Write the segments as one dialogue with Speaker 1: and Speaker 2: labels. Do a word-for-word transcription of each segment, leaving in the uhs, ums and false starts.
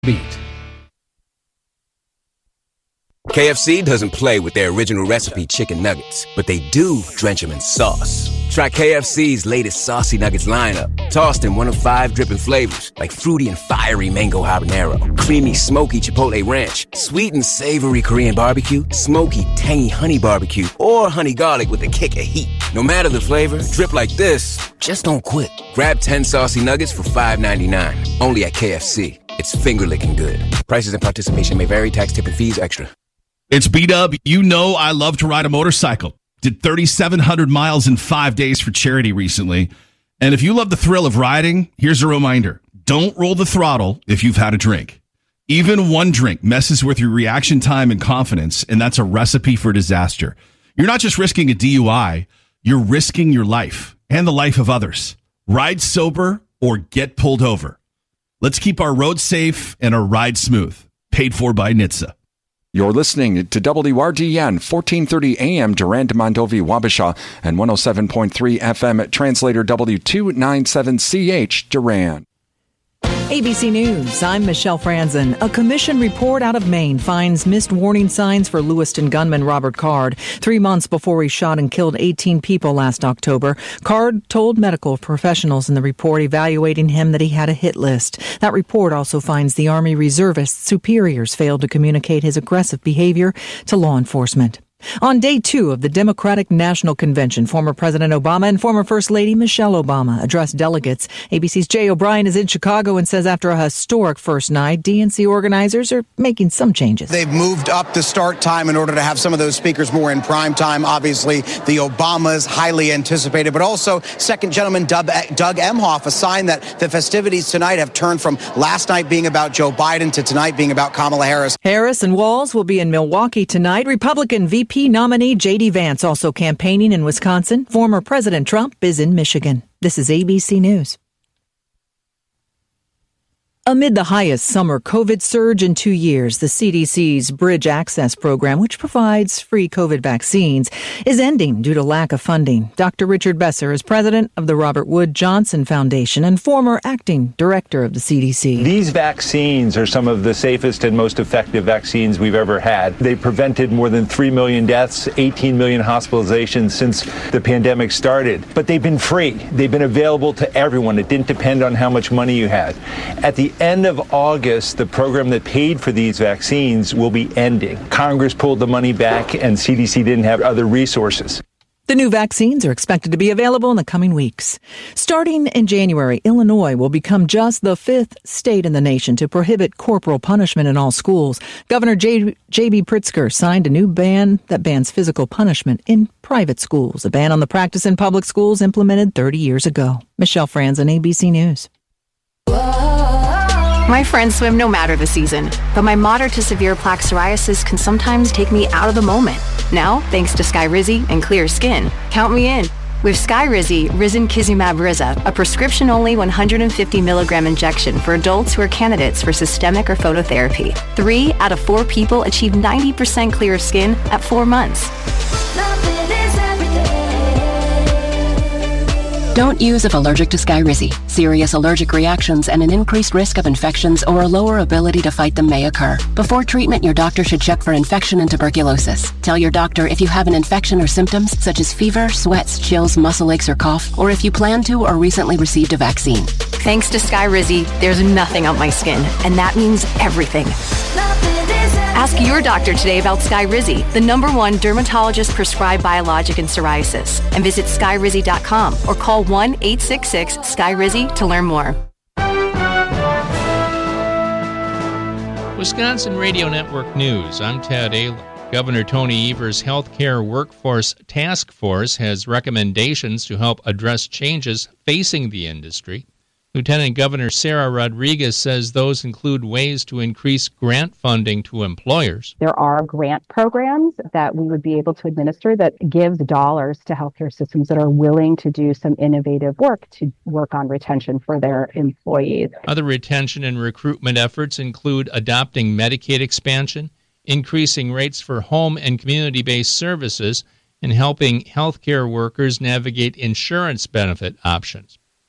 Speaker 1: Beat.
Speaker 2: K F C doesn't play with their original recipe chicken nuggets, but they do drench them in sauce. Try K F C's latest Saucy Nuggets lineup, tossed in one of five dripping flavors, like fruity and fiery mango habanero, creamy smoky chipotle ranch, sweet and savory Korean barbecue, smoky tangy honey barbecue, or honey garlic with a kick of heat. No matter the flavor, drip like this, just don't quit. Grab ten Saucy Nuggets for five ninety-nine, only at K F C. It's finger-licking good. Prices and participation may vary. Tax, tip, and fees extra.
Speaker 3: It's B-Dub. You know I love to ride a motorcycle. Did thirty-seven hundred miles in five days for charity recently. And if you love the thrill of riding, here's a reminder. Don't roll the throttle if you've had a drink. Even one drink messes with your reaction time and confidence, and that's a recipe for disaster. You're not just risking a D U I, you're risking your life and the life of others. Ride sober or get pulled over. Let's keep our roads safe and our ride smooth. Paid for by N H T S A.
Speaker 4: You're listening to W R D N, fourteen thirty A M, Durand, Mondovi, Wabasha, and one oh seven point three F M at Translator W two ninety-seven C H, Durand.
Speaker 5: A B C News, I'm Michelle Franzen. A commission report out of Maine finds missed warning signs for Lewiston gunman Robert Card. Three months before he shot and killed eighteen people last October, Card told medical professionals in the report evaluating him that he had a hit list. That report also finds the Army reservist's superiors failed to communicate his aggressive behavior to law enforcement. On day two of the Democratic National Convention, former President Obama and former First Lady Michelle Obama addressed delegates. A B C's Jay O'Brien is in Chicago and says after a historic first night, D N C organizers are making some changes.
Speaker 6: They've moved up the start time in order to have some of those speakers more in prime time. Obviously, the Obamas, highly anticipated, but also second gentleman Doug, Doug Emhoff, a sign that the festivities tonight have turned from last night being about Joe Biden to tonight being about Kamala Harris.
Speaker 5: Harris and Walz will be in Milwaukee tonight. Republican V P nominee J D Vance also campaigning in Wisconsin. Former President Trump is in Michigan. This is A B C News. Amid the highest summer COVID surge in two years, the C D C's Bridge Access program, which provides free COVID vaccines, is ending due to lack of funding. Doctor Richard Besser is president of the Robert Wood Johnson Foundation and former acting director of the C D C.
Speaker 7: These vaccines are some of the safest and most effective vaccines we've ever had. They prevented more than three million deaths, eighteen million hospitalizations since the pandemic started. But they've been free. They've been available to everyone. It didn't depend on how much money you had. At the end of August, the program that paid for these vaccines will be ending. Congress pulled the money back and C D C didn't have other resources.
Speaker 5: The new vaccines are expected to be available in the coming weeks. Starting in January, Illinois will become just the fifth state in the nation to prohibit corporal punishment in all schools. Governor J. J.B. Pritzker signed a new ban that bans physical punishment in private schools, a ban on the practice in public schools implemented thirty years ago. Michelle Franzen, A B C News.
Speaker 8: My friends swim no matter the season, but my moderate to severe plaque psoriasis can sometimes take me out of the moment. Now, thanks to Skyrizi and clear skin, count me in. With Skyrizi, Risankizumab Riza, a prescription-only one hundred fifty milligram injection for adults who are candidates for systemic or phototherapy. Three out of four people achieve ninety percent clear skin at four months.
Speaker 9: Don't use if allergic to Skyrizi. Serious allergic reactions and an increased risk of infections or a lower ability to fight them may occur. Before treatment, your doctor should check for infection and tuberculosis. Tell your doctor if you have an infection or symptoms such as fever, sweats, chills, muscle aches, or cough, or if you plan to or recently received a vaccine.
Speaker 8: Thanks to Skyrizi, there's nothing on my skin, and that means everything. Ask your doctor today about Skyrizi, the number one dermatologist-prescribed biologic in psoriasis, and visit skyrizi dot com or call one eight six six Skyrizi to learn more.
Speaker 10: Wisconsin Radio Network News. I'm Ted Ayler. Governor Tony Evers' Healthcare Workforce Task Force has recommendations to help address changes facing the industry. Lieutenant Governor Sarah Rodriguez says those include ways to increase grant funding to employers.
Speaker 11: There are grant programs that we would be able to administer that gives dollars to healthcare systems that are willing to do some innovative work to work on retention for their employees.
Speaker 10: Other retention and recruitment efforts include adopting Medicaid expansion, increasing rates for home and community-based services, and helping healthcare workers navigate insurance benefit options.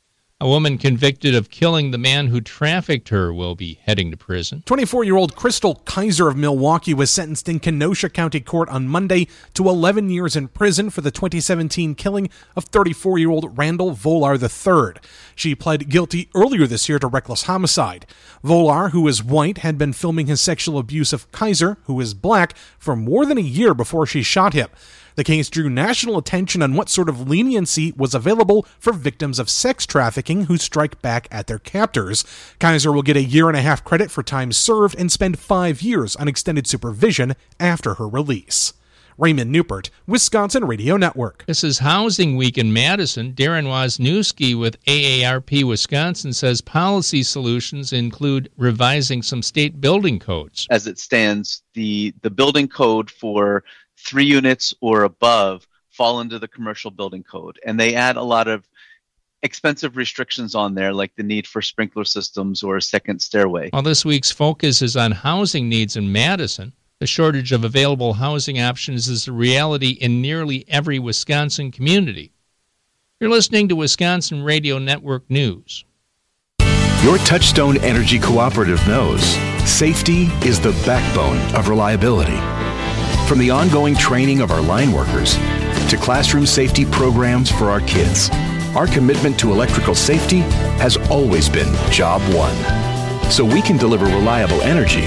Speaker 10: A woman convicted of killing the man who trafficked her will be heading to prison.
Speaker 1: twenty-four-year-old Crystal Kaiser of Milwaukee was sentenced in Kenosha County Court on Monday to eleven years in prison for the twenty seventeen killing of thirty-four-year-old Randall Volar the third. She pled guilty earlier this year to reckless homicide. Volar, who is white, had been filming his sexual abuse of Kaiser, who is black, for more than a year before she shot him. The case drew national attention on what sort of leniency was available for victims of sex trafficking who strike back at their captors. Kaiser will get a year and a half credit for time served and spend five years on extended supervision after her release. Raymond Newport, Wisconsin Radio Network.
Speaker 10: This is Housing Week in Madison. Darren Wozniewski with A A R P Wisconsin says policy solutions include revising some state building codes.
Speaker 12: As it stands, the, the building code for three units or above fall into the commercial building code, and they add a lot of expensive restrictions on there, like the need for sprinkler systems or a second stairway.
Speaker 10: While this week's focus is on housing needs in Madison, the shortage of available housing options is a reality in nearly every Wisconsin community. You're listening to Wisconsin Radio Network News.
Speaker 13: Your Touchstone Energy Cooperative knows safety is the backbone of reliability. From the ongoing training of our line workers to classroom safety programs for our kids, our commitment to electrical safety has always been job one. So we can deliver reliable energy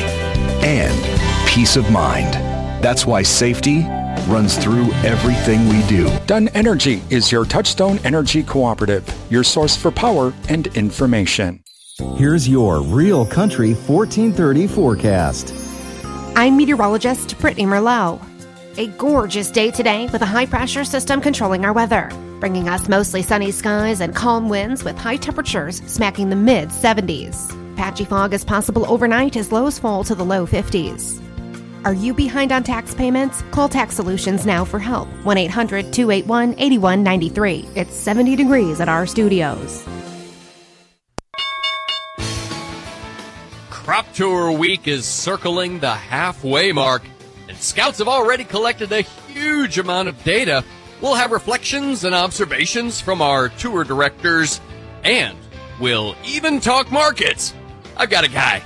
Speaker 13: and peace of mind. That's why safety runs through everything we do.
Speaker 4: Dunn Energy is your Touchstone Energy Cooperative, your source for power and information.
Speaker 14: Here's your Real Country fourteen thirty forecast.
Speaker 15: I'm meteorologist Brittany Merlot. A gorgeous day today with a high-pressure system controlling our weather, bringing us mostly sunny skies and calm winds with high temperatures smacking the mid seventies. Patchy fog is possible overnight as lows fall to the low fifties. Are you behind on tax payments? Call Tax Solutions now for help. one eight hundred two eight one eight one nine three. It's seventy degrees at our studios.
Speaker 16: Crop Tour Week is circling the halfway mark, and scouts have already collected a huge amount of data. We'll have reflections and observations from our tour directors, and we'll even talk markets. I've got a guy.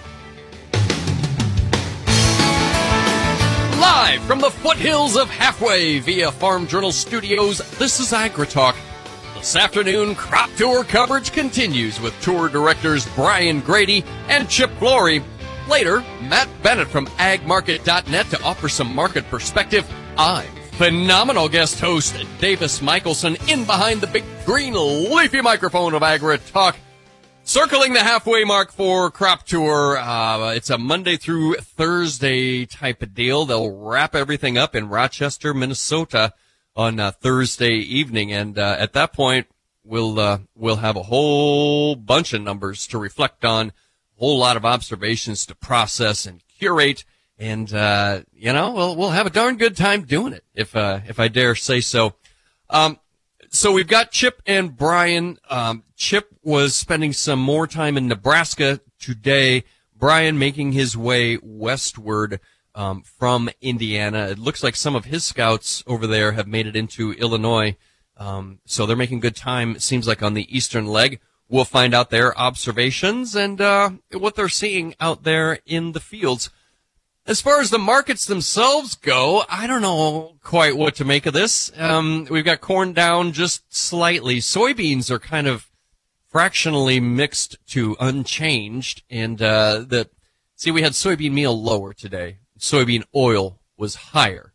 Speaker 16: Live from the foothills of Halfway via Farm Journal Studios, this is AgriTalk. This afternoon, crop tour coverage continues with tour directors Brian Grady and Chip Flory. Later, Matt Bennett from ag market dot net to offer some market perspective. I'm phenomenal guest host Davis Michelson in behind the big green leafy microphone of AgriTalk. Circling the halfway mark for Crop Tour. Uh, it's a Monday through Thursday type of deal. They'll wrap everything up in Rochester, Minnesota on uh, Thursday evening, and uh, at that point, we'll uh, we'll have a whole bunch of numbers to reflect on, a whole lot of observations to process and curate, and uh, you know, we'll we'll have a darn good time doing it, if uh, if I dare say so. Um, so we've got Chip and Brian. Um, Chip was spending some more time in Nebraska today. Brian making his way westward Um, from Indiana. It looks like some of his scouts over there have made it into Illinois, um, so they're making good time, it seems like, on the eastern leg. We'll find out their observations and uh, what they're seeing out there in the fields. As far as the markets themselves go, I don't know quite what to make of this. Um, we've got corn down just slightly. Soybeans are kind of fractionally mixed to unchanged, and uh, the see, we had soybean meal lower today. Soybean oil was higher.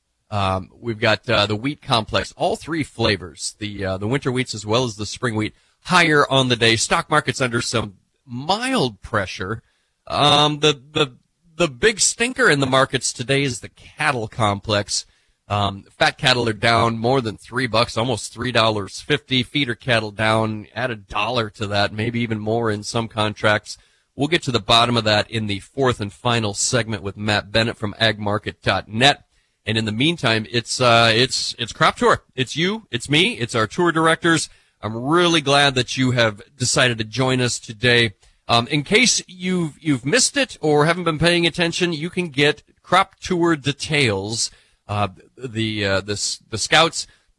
Speaker 16: Um, we've got uh, the wheat complex, all three flavors, the uh, the winter wheats as well as the spring wheat, higher on the day. Stock market's under some mild pressure. Um, the the the big stinker in the markets today is the cattle complex. Um, fat cattle are down more than three bucks, almost three dollars fifty. Feeder cattle down, add a dollar to that, maybe even more in some contracts. We'll get to the bottom of that in the fourth and final segment with Matt Bennett from ag market dot net. And in the meantime, it's uh, it's it's Crop Tour. It's you, it's me, it's our tour directors. I'm really glad that you have decided to join us today. Um, in case you've you've missed it or haven't been paying attention, you can get Crop Tour details. Uh, the uh, the the scouts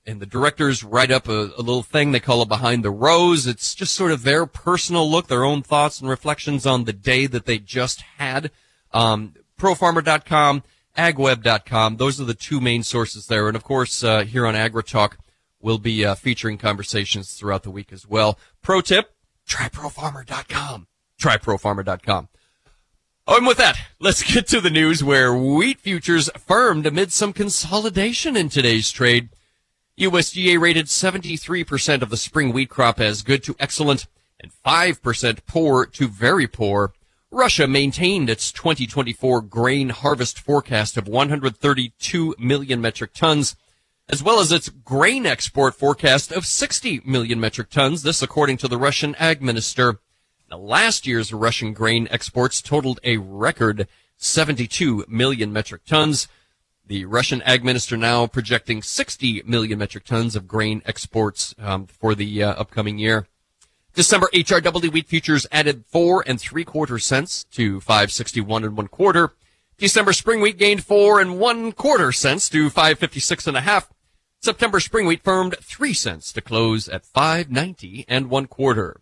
Speaker 16: and the directors write up a, a little thing they call it Behind the Rose. It's just sort of their personal look, their own thoughts and reflections on the day that they just had. Um, pro farmer dot com, ag web dot com, those are the two main sources there. And, of course, uh, here on AgriTalk, we'll be uh, featuring conversations throughout the week as well. Pro tip, try pro farmer dot com. try pro farmer dot com. Oh, and with that, let's get to the news where wheat futures firmed amid some consolidation in today's trade. U S D A rated seventy-three percent of the spring wheat crop as good to excellent and five percent poor to very poor. Russia maintained its twenty twenty-four grain harvest forecast of one hundred thirty-two million metric tons, as well as its grain export forecast of sixty million metric tons, this according to the Russian ag minister. Now, last year's Russian grain exports totaled a record seventy-two million metric tons. The Russian ag minister now projecting sixty million metric tons of grain exports um, for the uh, upcoming year. December H R W wheat futures added four and three quarter cents to five sixty-one and one quarter. December spring wheat gained four and one quarter cents to five fifty-six and a half. September spring wheat firmed three cents to close at five ninety and one quarter.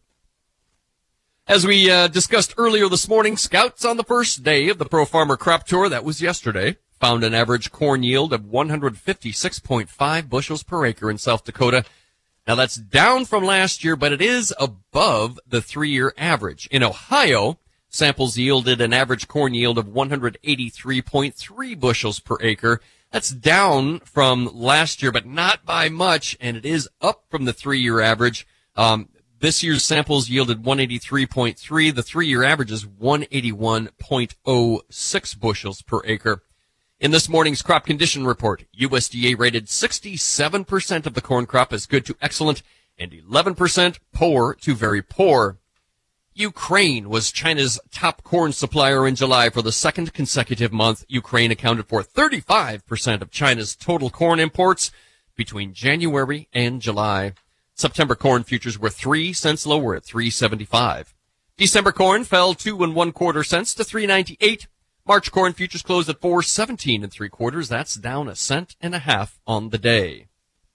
Speaker 16: As we uh, discussed earlier this morning, scouts on the first day of the Pro Farmer Crop Tour, that was yesterday, found an average corn yield of one hundred fifty-six point five bushels per acre in South Dakota. Now that's down from last year, but it is above the three-year average. In Ohio, samples yielded an average corn yield of one hundred eighty-three point three bushels per acre. That's down from last year, but not by much, and it is up from the three-year average. Um, this year's samples yielded one eighty-three point three. The three-year average is one eighty-one point oh six bushels per acre. In this morning's crop condition report, U S D A rated sixty-seven percent of the corn crop as good to excellent and eleven percent poor to very poor. Ukraine was China's top corn supplier in July for the second consecutive month. Ukraine accounted for thirty-five percent of China's total corn imports between January and July. September corn futures were three cents lower at three seventy-five. December corn fell two and one quarter cents to three ninety-eight. March corn futures closed at four seventeen and three quarters. That's down a cent and a half on the day.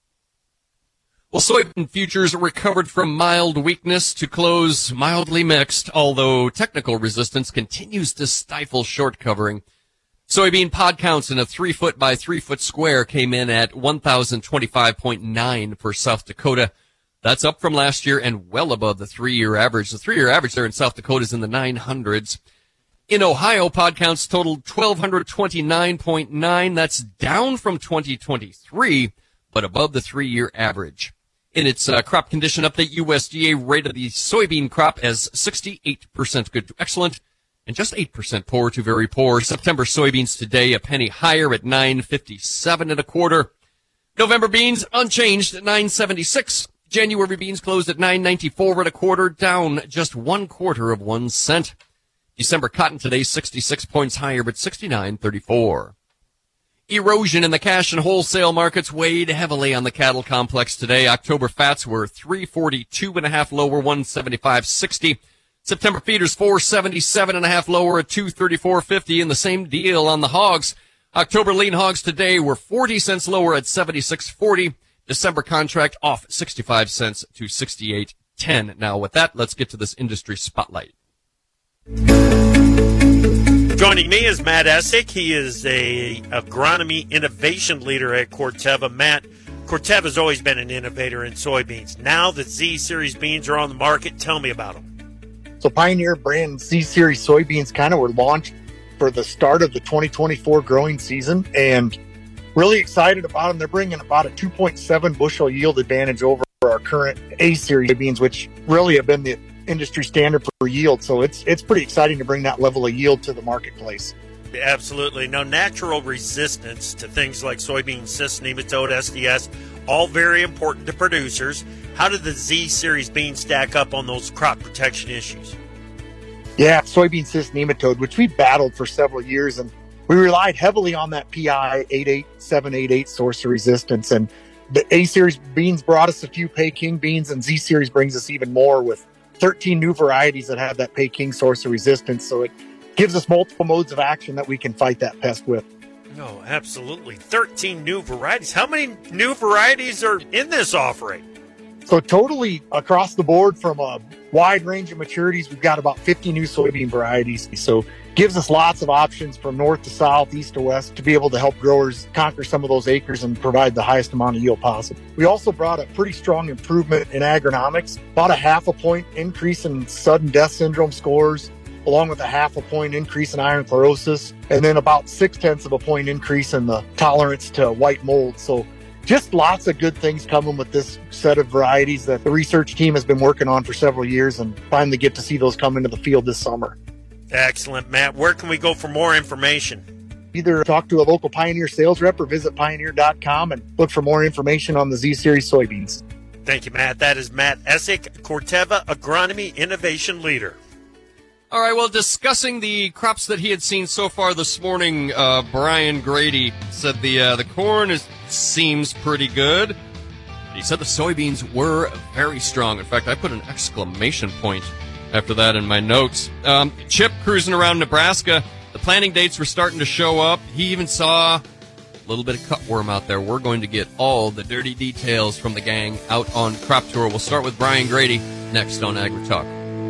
Speaker 16: Well, soybean futures recovered from mild weakness to close mildly mixed, although technical resistance continues to stifle short covering. Soybean pod counts in a three foot by three foot square came in at one thousand twenty-five point nine for South Dakota. That's up from last year and well above the three-year average. The three-year average there in South Dakota is in the nine hundreds. In Ohio, pod counts totaled twelve twenty-nine point nine. That's down from twenty twenty-three, but above the three-year average. In its uh, crop condition update, U S D A rated the soybean crop as sixty-eight percent good to excellent and just eight percent poor to very poor. September soybeans today a penny higher at nine fifty-seven and a quarter. November beans unchanged at nine seventy-six. January beans closed at nine ninety-four and a quarter, down just one quarter of one cent. December cotton today sixty-six points higher at sixty-nine thirty-four. Erosion in the cash and wholesale markets weighed heavily on the cattle complex today. October fats were three forty-two and a half lower, one seventy-five sixty. September feeders four seventy-seven and a half lower at two thirty-four fifty, and the same deal on the hogs. October lean hogs today were forty cents lower at seventy-six forty. December contract off sixty-five cents to sixty-eight ten. Now with that, let's get to this industry spotlight.
Speaker 17: Joining me is Matt Essick. He is a agronomy innovation leader at Corteva. Matt, Corteva has always been an innovator in soybeans. Now that Z-Series beans are on the market, tell me about them.
Speaker 18: So Pioneer brand Z-Series soybeans kind of were launched for the start of the twenty twenty-four growing season, and really excited about them. They're bringing about a two point seven bushel yield advantage over our current A-Series soybeans, which really have been the industry standard for yield. So it's it's pretty exciting to bring that level of yield to the marketplace.
Speaker 17: Absolutely. Now, natural resistance to things like soybean cyst, nematode, S D S, all very important to producers. How did the Z-Series beans stack up on those crop protection issues?
Speaker 18: Yeah, soybean cyst nematode, which we battled for several years, and we relied heavily on that P I eight eight seven eight eight source of resistance. And the A-Series beans brought us a few Peking beans, and Z-Series brings us even more with thirteen new varieties that have that Peking source of resistance. So it gives us multiple modes of action that we can fight that pest with.
Speaker 17: Oh, absolutely. thirteen new varieties. How many new varieties are in this offering?
Speaker 18: So totally across the board from a wide range of maturities, we've got about fifty new soybean varieties. So gives us lots of options from north to south, east to west to be able to help growers conquer some of those acres and provide the highest amount of yield possible. We also brought a pretty strong improvement in agronomics, about a half a point increase in sudden death syndrome scores, along with a half a point increase in iron chlorosis, and then about six tenths of a point increase in the tolerance to white mold. So just lots of good things coming with this set of varieties that the research team has been working on for several years, and finally get to see those come into the field this summer.
Speaker 17: Excellent, Matt. Where can we go for more information?
Speaker 18: Either talk to a local Pioneer sales rep or visit pioneer dot com and look for more information on the Z-Series soybeans.
Speaker 17: Thank you, Matt. That is Matt Essick, Corteva Agronomy Innovation Leader.
Speaker 16: All right, well, discussing the crops that he had seen so far this morning, uh, Brian Grady said the uh, the corn is seems pretty good. He said the soybeans were very strong. In fact, I put an exclamation point after that in my notes. Um, Chip cruising around Nebraska. The planting dates were starting to show up. He even saw a little bit of cutworm out there. We're going to get all the dirty details from the gang out on Crop Tour. We'll start with Brian Grady next on AgriTalk.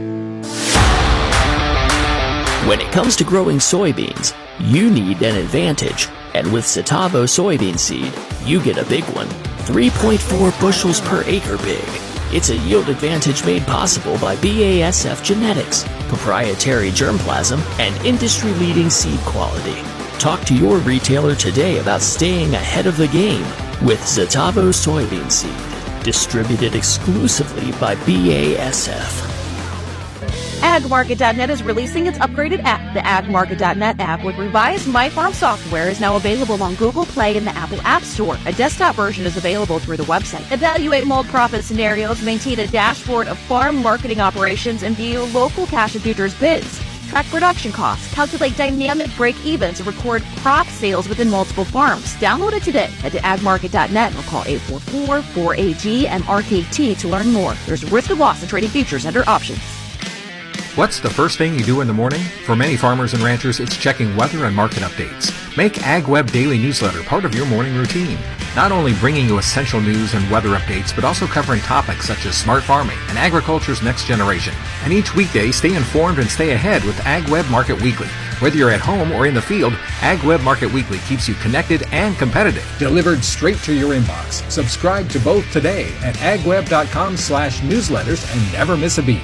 Speaker 19: When it comes to growing soybeans, you need an advantage. And with Citavo soybean seed, you get a big one. three point four bushels per acre big. It's a yield advantage made possible by B A S F genetics, proprietary germplasm, and industry-leading seed quality. Talk to your retailer today about staying ahead of the game with Citavo soybean seed, distributed exclusively by B A S F.
Speaker 20: ag market dot net is releasing its upgraded app. The ag market dot net app with revised MyFarm software is now available on Google Play and the Apple App Store. A desktop version is available through the website. Evaluate mold profit scenarios, maintain a dashboard of farm marketing operations, and view local cash and futures bids. Track production costs, calculate dynamic break-evens, and record crop sales within multiple farms. Download it today. Head to ag market dot net or call eight four four, four A G and R K T to learn more. There's a risk of loss in trading futures under options.
Speaker 21: What's the first thing you do in the morning? For many farmers and ranchers, it's checking weather and market updates. Make AgWeb Daily Newsletter part of your morning routine. Not only bringing you essential news and weather updates, but also covering topics such as smart farming and agriculture's next generation. And each weekday, stay informed and stay ahead with AgWeb Market Weekly. Whether you're at home or in the field, AgWeb Market Weekly keeps you connected and competitive. Delivered straight to your inbox. Subscribe to both today at agweb dot com slash newsletters and never miss a beat.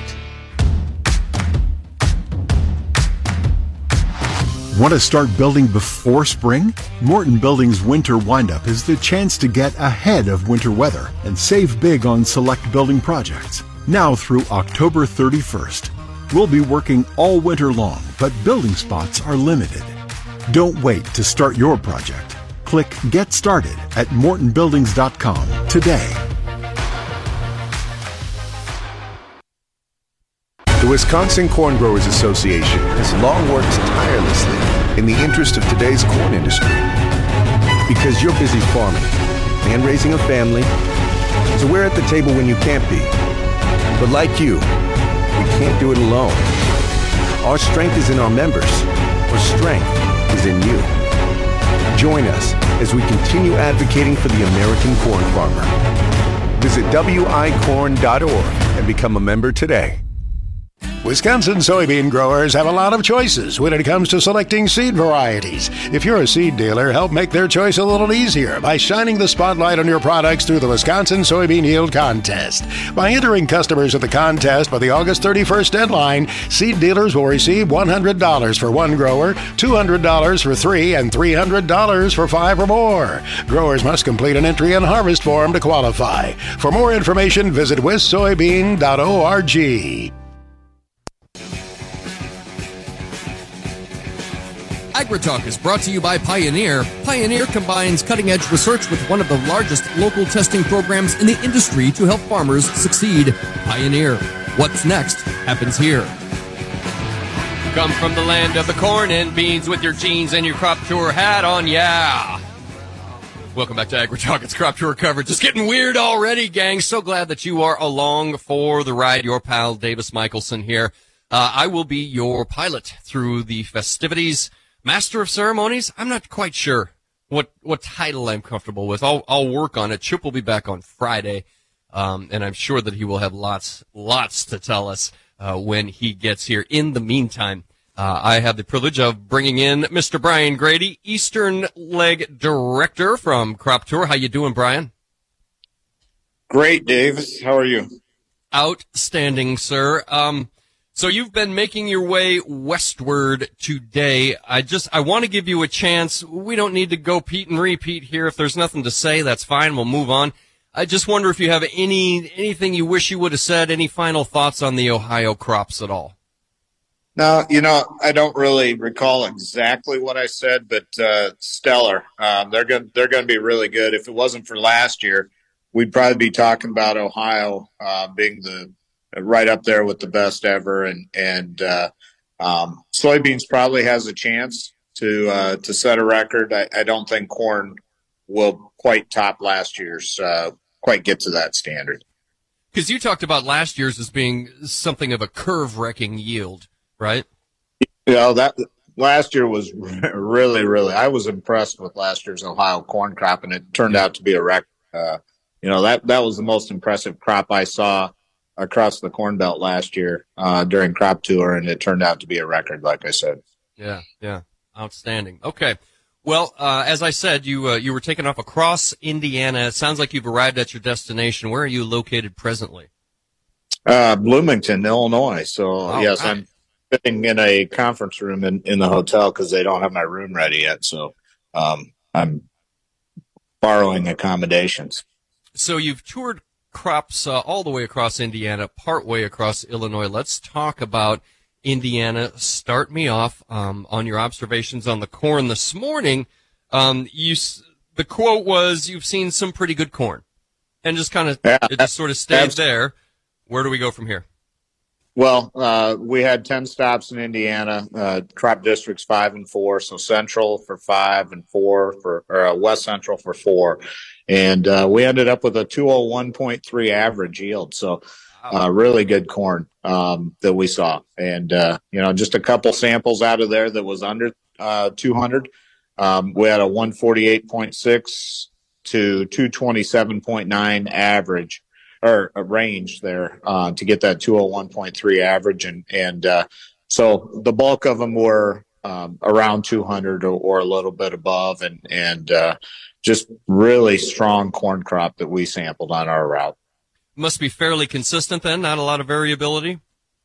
Speaker 22: Want to start building before spring? Morton Building's Winter Windup is the chance to get ahead of winter weather and save big on select building projects. Now through October thirty-first. We'll be working all winter long, but building spots are limited. Don't wait to start your project. Click Get Started at morton buildings dot com today.
Speaker 23: The Wisconsin Corn Growers Association has long worked tirelessly in the interest of today's corn industry. Because you're busy farming and raising a family, so we're at the table when you can't be. But like you, we can't do it alone. Our strength is in our members. Our strength is in you. Join us as we continue advocating for the American corn farmer. Visit w i corn dot org and become a member today.
Speaker 24: Wisconsin soybean growers have a lot of choices when it comes to selecting seed varieties. If you're a seed dealer, help make their choice a little easier by shining the spotlight on your products through the Wisconsin Soybean Yield Contest. By entering customers at the contest by the August thirty-first deadline, seed dealers will receive one hundred dollars for one grower, two hundred dollars for three, and three hundred dollars for five or more. Growers must complete an entry and harvest form to qualify. For more information, visit wis soybean dot org.
Speaker 16: AgriTalk is brought to you by Pioneer. Pioneer combines cutting-edge research with one of the largest local testing programs in the industry to help farmers succeed. Pioneer. What's next happens here.
Speaker 10: Come from the land of the corn and beans with your jeans and your Crop Tour hat on, yeah.
Speaker 16: Welcome back to AgriTalk. It's Crop Tour coverage. It's getting weird already, gang. So glad that you are along for the ride. Your pal Davis Michelson here. Uh, I will be your pilot through the festivities Master of Ceremonies? I'm not quite sure what what title I'm comfortable with. I'll I'll work on it. Chip will be back on Friday, um, and I'm sure that he will have lots lots to tell us uh, when he gets here. In the meantime, uh, I have the privilege of bringing in Mister Brian Grady, Eastern Leg Director from Crop Tour. How you doing, Brian?
Speaker 2: Great, Davis. How are you?
Speaker 16: Outstanding, sir. Um, so you've been making your way westward today. I just, I want to give you a chance. We don't need to go Pete and repeat here. If there's nothing to say, that's fine. We'll move on. I just wonder if you have any, anything you wish you would have said, any final thoughts on the Ohio crops at all?
Speaker 2: No, you know, I don't really recall exactly what I said, but, uh, stellar. Um, they're going, they're going to be really good. If it wasn't for last year, we'd probably be talking about Ohio, uh, being the, right up there with the best ever, and and uh, um, soybeans probably has a chance to uh, to set a record. I, I don't think corn will quite top last year's, uh, quite get to that standard.
Speaker 16: Because you talked about last year's as being something of a curve-wrecking yield, right?
Speaker 2: You know, that last year was really, really. I was impressed with last year's Ohio corn crop, and it turned out to be a record. Uh, you know, that that was the most impressive crop I saw across the Corn Belt last year uh, during Crop Tour, and it turned out to be a record, like I said.
Speaker 16: Yeah, yeah, outstanding. Okay, well, uh, as I said, you uh, you were taken off across Indiana. It sounds like you've arrived at your destination. Where are you located presently?
Speaker 2: Uh, Bloomington, Illinois. So,
Speaker 16: All
Speaker 2: yes,
Speaker 16: right.
Speaker 2: I'm sitting in a conference room in, in the hotel because they don't have my room ready yet. So um, I'm borrowing accommodations.
Speaker 16: So you've toured crops uh, all the way across Indiana, part way across Illinois. Let's talk about Indiana. Start me off um, on your observations on the corn this morning. Um, you, the quote was, "You've seen some pretty good corn," and just kind of
Speaker 2: yeah,
Speaker 16: it just sort of stayed there. Where do we go from here?
Speaker 2: Well, uh, we had ten stops in Indiana, uh, crop districts five and four. So Central for five and four for, or uh, West Central for four. And, uh, we ended up with a two oh one point three average yield. So, uh, really good corn, um, that we saw. And, uh, you know, just a couple samples out of there that was under, uh, two hundred. Um, we had a one forty-eight point six to two twenty-seven point nine average. Or a range there uh, to get that two oh one point three average, and and uh, so the bulk of them were um, around two hundred or, or a little bit above, and and uh, just really strong corn crop that we sampled on our route.
Speaker 16: Must be fairly consistent then, not a lot of variability.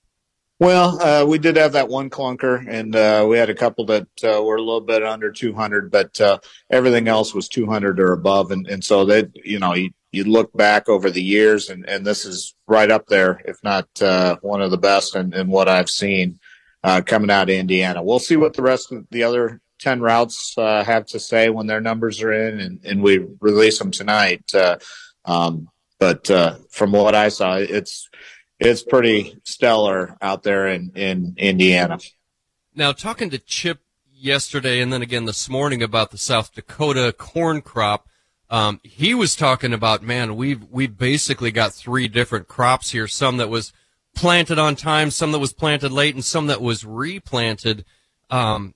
Speaker 2: Well, uh, we did have that one clunker, and uh, we had a couple that uh, were a little bit under two hundred, but uh, everything else was two hundred or above, and and so that you know you. You look back over the years, and, and this is right up there, if not uh, one of the best in, in what I've seen uh, coming out of Indiana. We'll see what the rest of the other ten routes uh, have to say when their numbers are in, and, and we release them tonight. Uh, um, but uh, from what I saw, it's it's pretty stellar out there in, in Indiana.
Speaker 16: Now, talking to Chip yesterday and then again this morning about the South Dakota corn crop, Um, he was talking about, man, we've, we've basically got three different crops here. Some that was planted on time, some that was planted late, and some that was replanted. Um,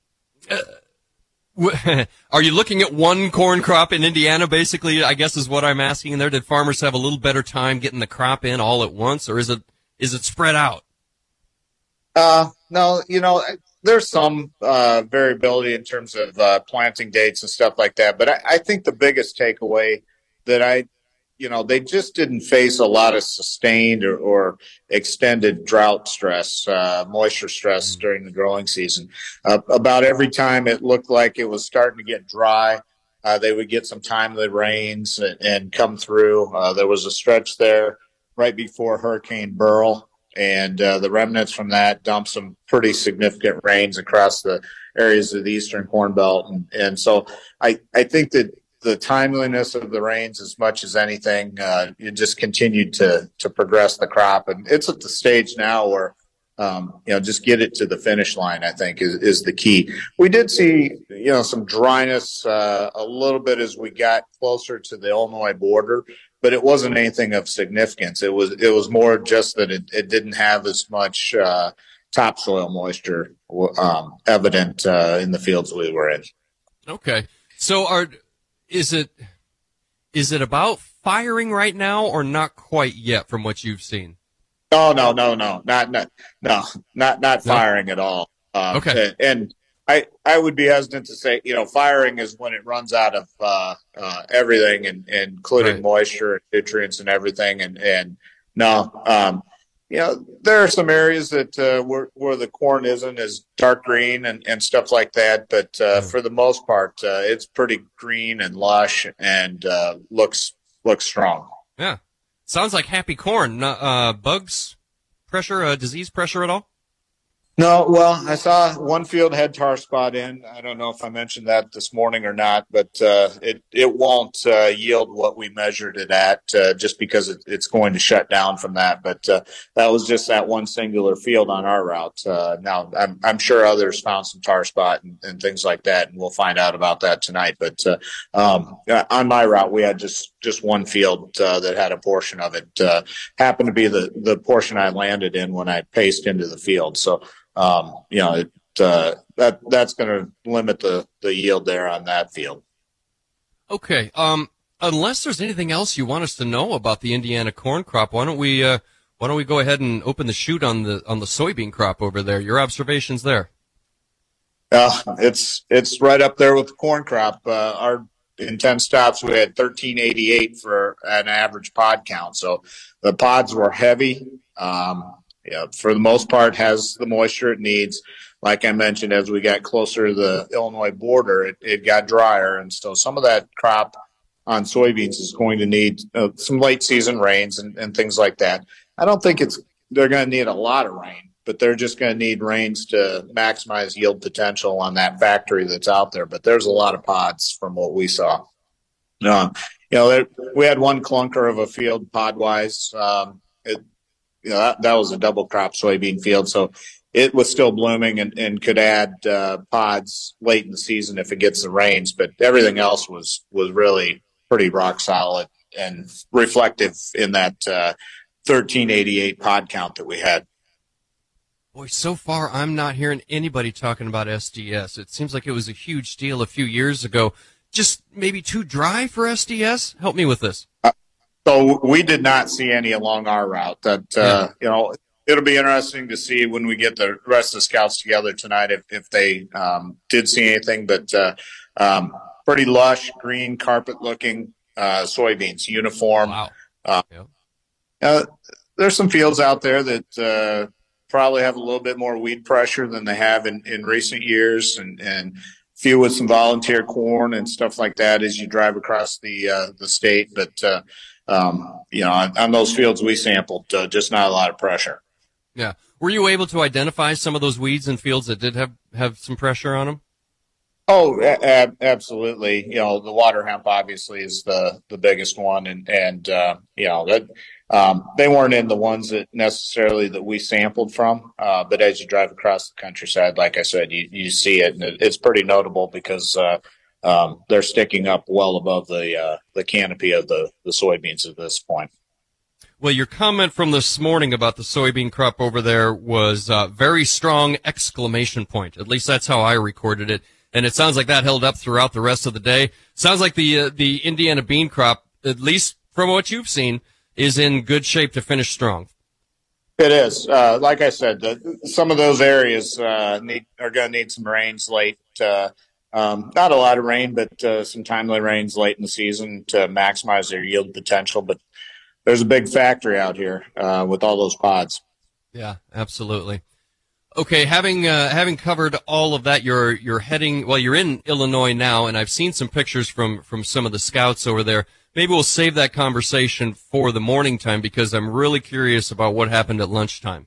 Speaker 16: uh, are you looking at one corn crop in Indiana, basically, I guess is what I'm asking there? Did farmers have a little better time getting the crop in all at once, or is it, is it spread out?
Speaker 2: Uh, no, you know, there's some uh, variability in terms of uh, planting dates and stuff like that. But I, I think the biggest takeaway that I, you know, they just didn't face a lot of sustained or, or extended drought stress, uh, moisture stress during the growing season. Uh, about every time it looked like it was starting to get dry, uh, they would get some timely rains and, and come through. Uh, there was a stretch there right before Hurricane Beryl. And uh, the remnants from that dumped some pretty significant rains across the areas of the Eastern Corn Belt. And, and so I, I think that the timeliness of the rains, as much as anything, uh, it just continued to to progress the crop. And it's at the stage now where, um, you know, just get it to the finish line, I think, is, is the key. We did see, you know, some dryness uh, a little bit as we got closer to the Illinois border. But it wasn't anything of significance. It was it was more just that it, it didn't have as much uh, topsoil moisture um, evident uh, in the fields we were in.
Speaker 16: Okay. So are is it is it about firing right now or not quite yet from what you've seen?
Speaker 2: No, no, no, no, not, not, no, not, not firing no. at all. Um,
Speaker 16: okay.
Speaker 2: And I, I would be hesitant to say, you know, firing is when it runs out of uh, uh, everything, and, and including right. moisture and nutrients and everything. And, and no, um, you know, there are some areas that uh, where, where the corn isn't as dark green and, and stuff like that. But uh, mm. for the most part, uh, it's pretty green and lush and uh, looks looks strong.
Speaker 16: Yeah. Sounds like happy corn. Uh, bugs pressure, uh, disease pressure at all?
Speaker 2: No, well, I saw one field had tar spot in. I don't know if I mentioned that this morning or not, but uh, it it won't uh, yield what we measured it at uh, just because it, it's going to shut down from that. But uh, that was just that one singular field on our route. Uh, now, I'm I'm sure others found some tar spot and, and things like that, and we'll find out about that tonight. But uh, um, on my route, we had just, just one field uh, that had a portion of it. Uh, happened to be the, the portion I landed in when I paced into the field. So, Um, you know, it, uh, that that's going to limit the, the yield there on that field.
Speaker 16: Okay. Um, unless there's anything else you want us to know about the Indiana corn crop, why don't we uh, why don't we go ahead and open the chute on the on the soybean crop over there? Your observations there.
Speaker 2: Uh, it's it's right up there with the corn crop. Uh, our in ten stops we had thirteen eighty-eight for an average pod count, so the pods were heavy. Um, Yeah, for the most part, has the moisture it needs. Like I mentioned, as we got closer to the Illinois border, it, it got drier. And so some of that crop on soybeans is going to need uh, some late season rains and, and things like that. I don't think it's they're going to need a lot of rain, but they're just going to need rains to maximize yield potential on that factory that's out there. But there's a lot of pods from what we saw. Um, you know, there, we had one clunker of a field pod-wise. Um, it, You know, that, that was a double crop soybean field, so it was still blooming and, and could add uh, pods late in the season if it gets the rains. But everything else was was really pretty rock solid and reflective in that uh, thirteen eighty-eight pod count that we had.
Speaker 16: Boy, so far I'm not hearing anybody talking about S D S. It seems like it was a huge deal a few years ago. Just maybe too dry for S D S? Help me with this.
Speaker 2: Uh, So we did not see any along our route. That uh, yeah. you know, it'll be interesting to see when we get the rest of the scouts together tonight if if they um, did see anything. But uh, um, pretty lush, green carpet looking uh, soybeans, uniform.
Speaker 16: Wow.
Speaker 2: Uh,
Speaker 16: yeah.
Speaker 2: uh, there's some fields out there that uh, probably have a little bit more weed pressure than they have in, in recent years, and and few with some volunteer corn and stuff like that as you drive across the uh, the state, but. Uh, Um, you know, on, on those fields we sampled, uh, just not a lot of pressure.
Speaker 16: Yeah. Were you able to identify some of those weeds in fields that did have, have some pressure on them?
Speaker 2: Oh, a- absolutely. You know, the water hemp obviously is the, the biggest one. And, and, uh, you know, that, um, they weren't in the ones that necessarily that we sampled from. Uh, but as you drive across the countryside, like I said, you, you see it, and it, it's pretty notable because, uh, Um, they're sticking up well above the uh, the canopy of the, the soybeans at this point.
Speaker 16: Well, your comment from this morning about the soybean crop over there was uh, very strong exclamation point. At least that's how I recorded it, and it sounds like that held up throughout the rest of the day. Sounds like the uh, the Indiana bean crop, at least from what you've seen, is in good shape to finish strong.
Speaker 2: It is. Uh, like I said, the, some of those areas uh, need are going to need some rains late. Uh, Um, not a lot of rain, but uh, some timely rains late in the season to maximize their yield potential. But there's a big factory out here uh, with all those pods.
Speaker 16: Yeah, absolutely. Okay, having uh, having covered all of that, you're you're heading. Well, you're in Illinois now, and I've seen some pictures from from some of the scouts over there. Maybe we'll save that conversation for the morning time because I'm really curious about what happened at lunchtime.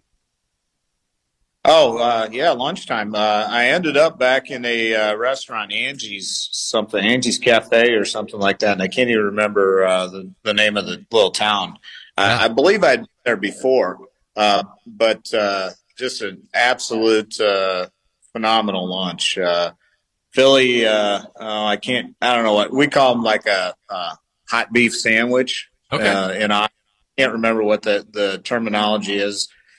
Speaker 2: Oh, uh, yeah, lunchtime. Uh, I ended up back in a uh, restaurant, Angie's something, Angie's Cafe or something like that, and I can't even remember uh, the, the name of the little town. I, I believe I'd been there before, uh, but uh, just an absolute uh, phenomenal lunch. Uh, Philly, uh, oh, I can't, I don't know what, we call them like a, a hot beef sandwich.
Speaker 16: Okay.
Speaker 2: Uh, and I can't remember what the, the terminology is.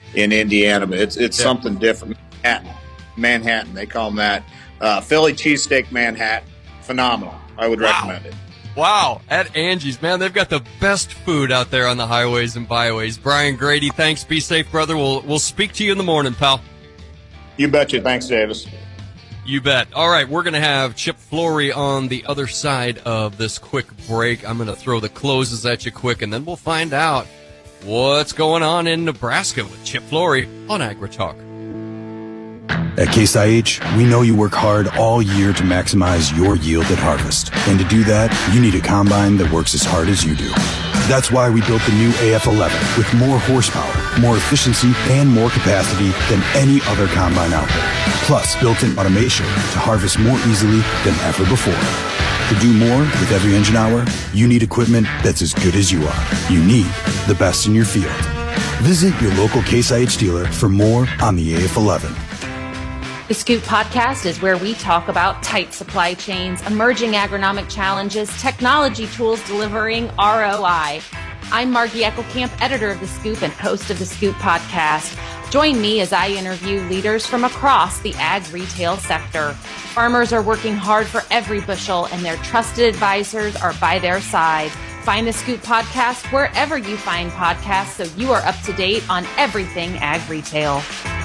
Speaker 2: in Indiana, but it's it's
Speaker 16: Yeah.
Speaker 2: something different. Manhattan, Manhattan, they call them that. Uh, Philly cheesesteak Manhattan, phenomenal. I would
Speaker 16: Wow.
Speaker 2: recommend it.
Speaker 16: Wow, at Angie's, man, they've got the best food out there on the highways and byways. Brian Grady, thanks. Be safe, brother. We'll we'll speak to you in the morning, pal.
Speaker 2: You betcha. Thanks, Davis.
Speaker 16: You bet. All right, we're going to have Chip Flory on the other side of this quick break. I'm going to throw the closes at you quick, and then we'll find out what's going on in Nebraska with Chip Flory on AgriTalk.
Speaker 3: At Case I H, we know you work hard all year to maximize your yield at harvest. And to do that, you need a combine that works as hard as you do. That's why we built the new A F eleven with more horsepower, more efficiency, and more capacity than any other combine out there. Plus, built-in automation to harvest more easily than ever before. To do more with every engine hour, you need equipment that's as good as you are. You need the best in your field. Visit your local Case I H dealer for more on the A F eleven.
Speaker 5: The Scoop Podcast is where we talk about tight supply chains, emerging agronomic challenges, technology tools delivering R O I. I'm Margie Eckelkamp, editor of The Scoop and host of The Scoop Podcast. Join me as I interview leaders from across the ag retail sector. Farmers are working hard for every bushel, and their trusted advisors are by their side. Find The Scoop Podcast wherever you find podcasts so you are up to date on everything ag retail.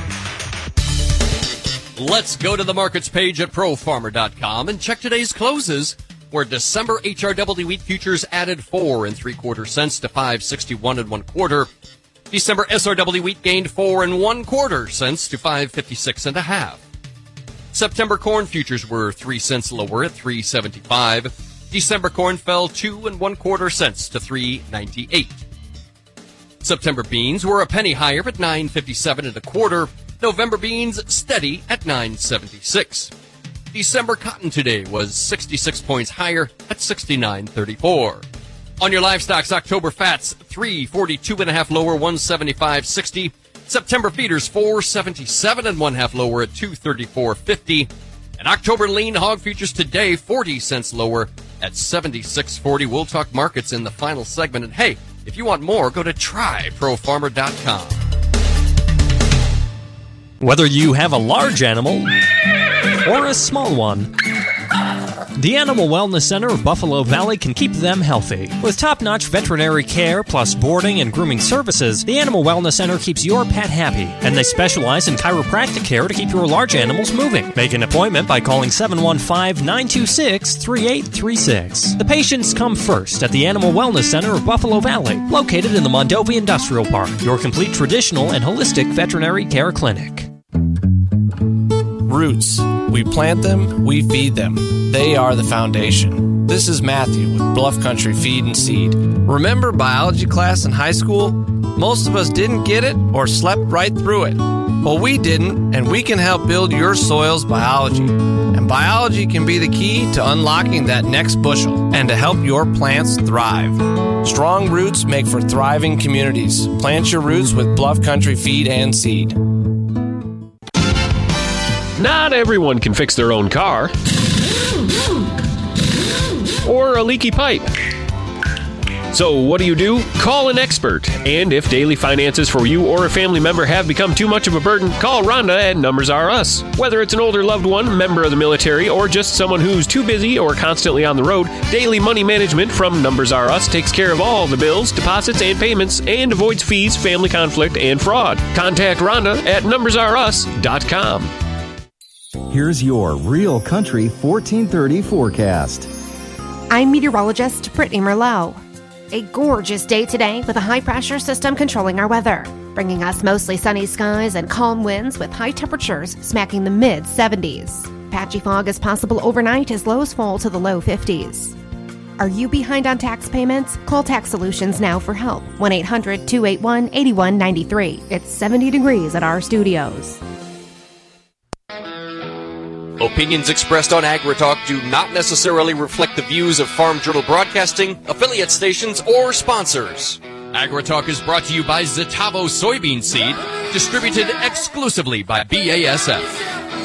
Speaker 16: Let's go to the markets page at pro farmer dot com and check today's closes, where December H R W wheat futures added four and three quarter cents to five sixty-one and one quarter. December S R W wheat gained four and one quarter cents to five fifty-six and a half. September corn futures were three cents lower at three seventy-five. December corn fell two and one quarter cents to three ninety-eight. September beans were a penny higher at nine fifty-seven and a quarter. November beans steady at nine seventy-six. December cotton today was sixty-six points higher at sixty-nine thirty-four. On your livestock's October fats, three forty-two and a half lower, one seventy-five sixty. September feeders, four seventy-seven and one half lower at two thirty-four fifty. And October lean hog futures today, forty cents lower at seventy-six forty. We'll talk markets in the final segment. And hey, if you want more, go to try pro farmer dot com.
Speaker 6: Whether you have a large animal or a small one, the Animal Wellness Center of Buffalo Valley can keep them healthy. With top-notch veterinary care plus boarding and grooming services, the Animal Wellness Center keeps your pet happy, and they specialize in chiropractic care to keep your large animals moving. Make an appointment by calling seven one five, nine two six, three eight three six. The patients come first at the Animal Wellness Center of Buffalo Valley, located in the Mondovi Industrial Park, your complete traditional and holistic veterinary care clinic.
Speaker 7: Roots. We plant them, we feed them. They are the foundation. This is Matthew with Bluff Country Feed and Seed. Remember biology class in high school? Most of us didn't get it or slept right through it. Well, we didn't, and we can help build your soil's biology. And biology can be the key to unlocking that next bushel and to help your plants thrive. Strong roots make for thriving communities. Plant your roots with Bluff Country Feed and Seed.
Speaker 25: Not everyone can fix their own car or a leaky pipe. So what do you do? Call an expert. And if daily finances for you or a family member have become too much of a burden, call Rhonda at Numbers R Us. Whether it's an older loved one, member of the military, or just someone who's too busy or constantly on the road, Daily Money Management from Numbers R Us takes care of all the bills, deposits, and payments and avoids fees, family conflict, and fraud. Contact Rhonda at numbers r us dot com.
Speaker 14: Here's your Real Country fourteen thirty forecast.
Speaker 15: I'm meteorologist Brittany Merlot. A gorgeous day today with a high-pressure system controlling our weather, bringing us mostly sunny skies and calm winds with high temperatures smacking the mid seventies. Patchy fog is possible overnight as lows fall to the low fifties. Are you behind on tax payments? Call Tax Solutions now for help. one eight hundred, two eight one, eight one nine three. It's seventy degrees at our studios.
Speaker 16: Opinions expressed on AgriTalk do not necessarily reflect the views of Farm Journal Broadcasting, affiliate stations, or sponsors. AgriTalk is brought to you by Zetavo Soybean Seed, distributed exclusively by B A S F.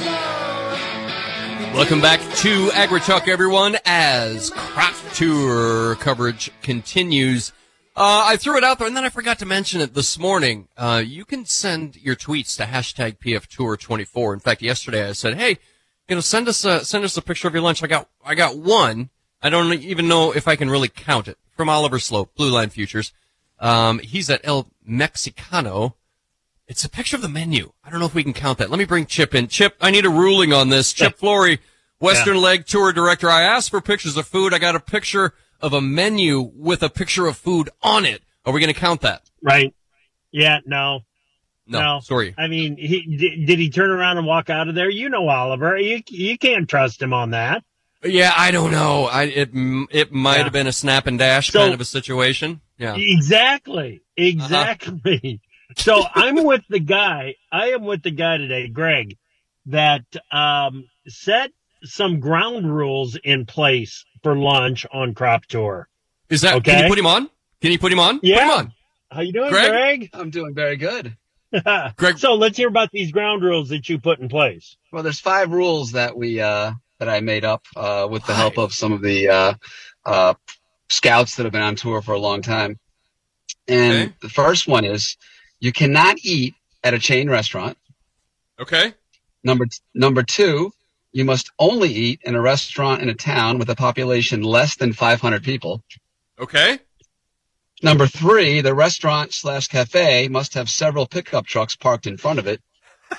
Speaker 16: Welcome back to AgriTalk, everyone, as Crop Tour coverage continues Uh, I threw it out there, and then I forgot to mention it this morning. Uh, you can send your tweets to hashtag P F Tour twenty-four. In fact, yesterday I said, hey, you know, send us a, send us a picture of your lunch. I got, I got one. I don't even know if I can really count it. From Oliver Slope, Blue Line Futures. Um, he's at El Mexicano. It's a picture of the menu. I don't know if we can count that. Let me bring Chip in. Chip, I need a ruling on this. Chip Flory, Western yeah. Leg Tour Director. I asked for pictures of food. I got a picture of a menu with a picture of food on it. Are we going to count that?
Speaker 1: Right. Yeah, no.
Speaker 16: No,
Speaker 1: no.
Speaker 16: sorry.
Speaker 1: I mean, he, did, did he turn around and walk out of there? You know, Oliver. You, you can't trust him on that.
Speaker 16: Yeah, I don't know. I it it might yeah. have been a snap and dash so, kind of a situation. Yeah,
Speaker 1: exactly, exactly. Uh-huh. So I'm with the guy. I am with the guy today, Greg, that um, set some ground rules in place for lunch on Crop Tour.
Speaker 16: Is that? Okay? Can you put him on? Can you put him on?
Speaker 1: Yeah.
Speaker 16: Put him on.
Speaker 1: How you doing,
Speaker 16: Greg?
Speaker 1: Greg?
Speaker 8: I'm doing very good.
Speaker 1: Greg, so let's hear about these ground rules that you put in place.
Speaker 8: Well, there's five rules that we. Uh, that I made up uh, with the help of some of the uh, uh, scouts that have been on tour for a long time. And okay. the first one is you cannot eat at a chain restaurant.
Speaker 16: Okay.
Speaker 8: Number t- number two, you must only eat in a restaurant in a town with a population less than five hundred people.
Speaker 16: Okay.
Speaker 8: Number three, the restaurant slash cafe must have several pickup trucks parked in front of it.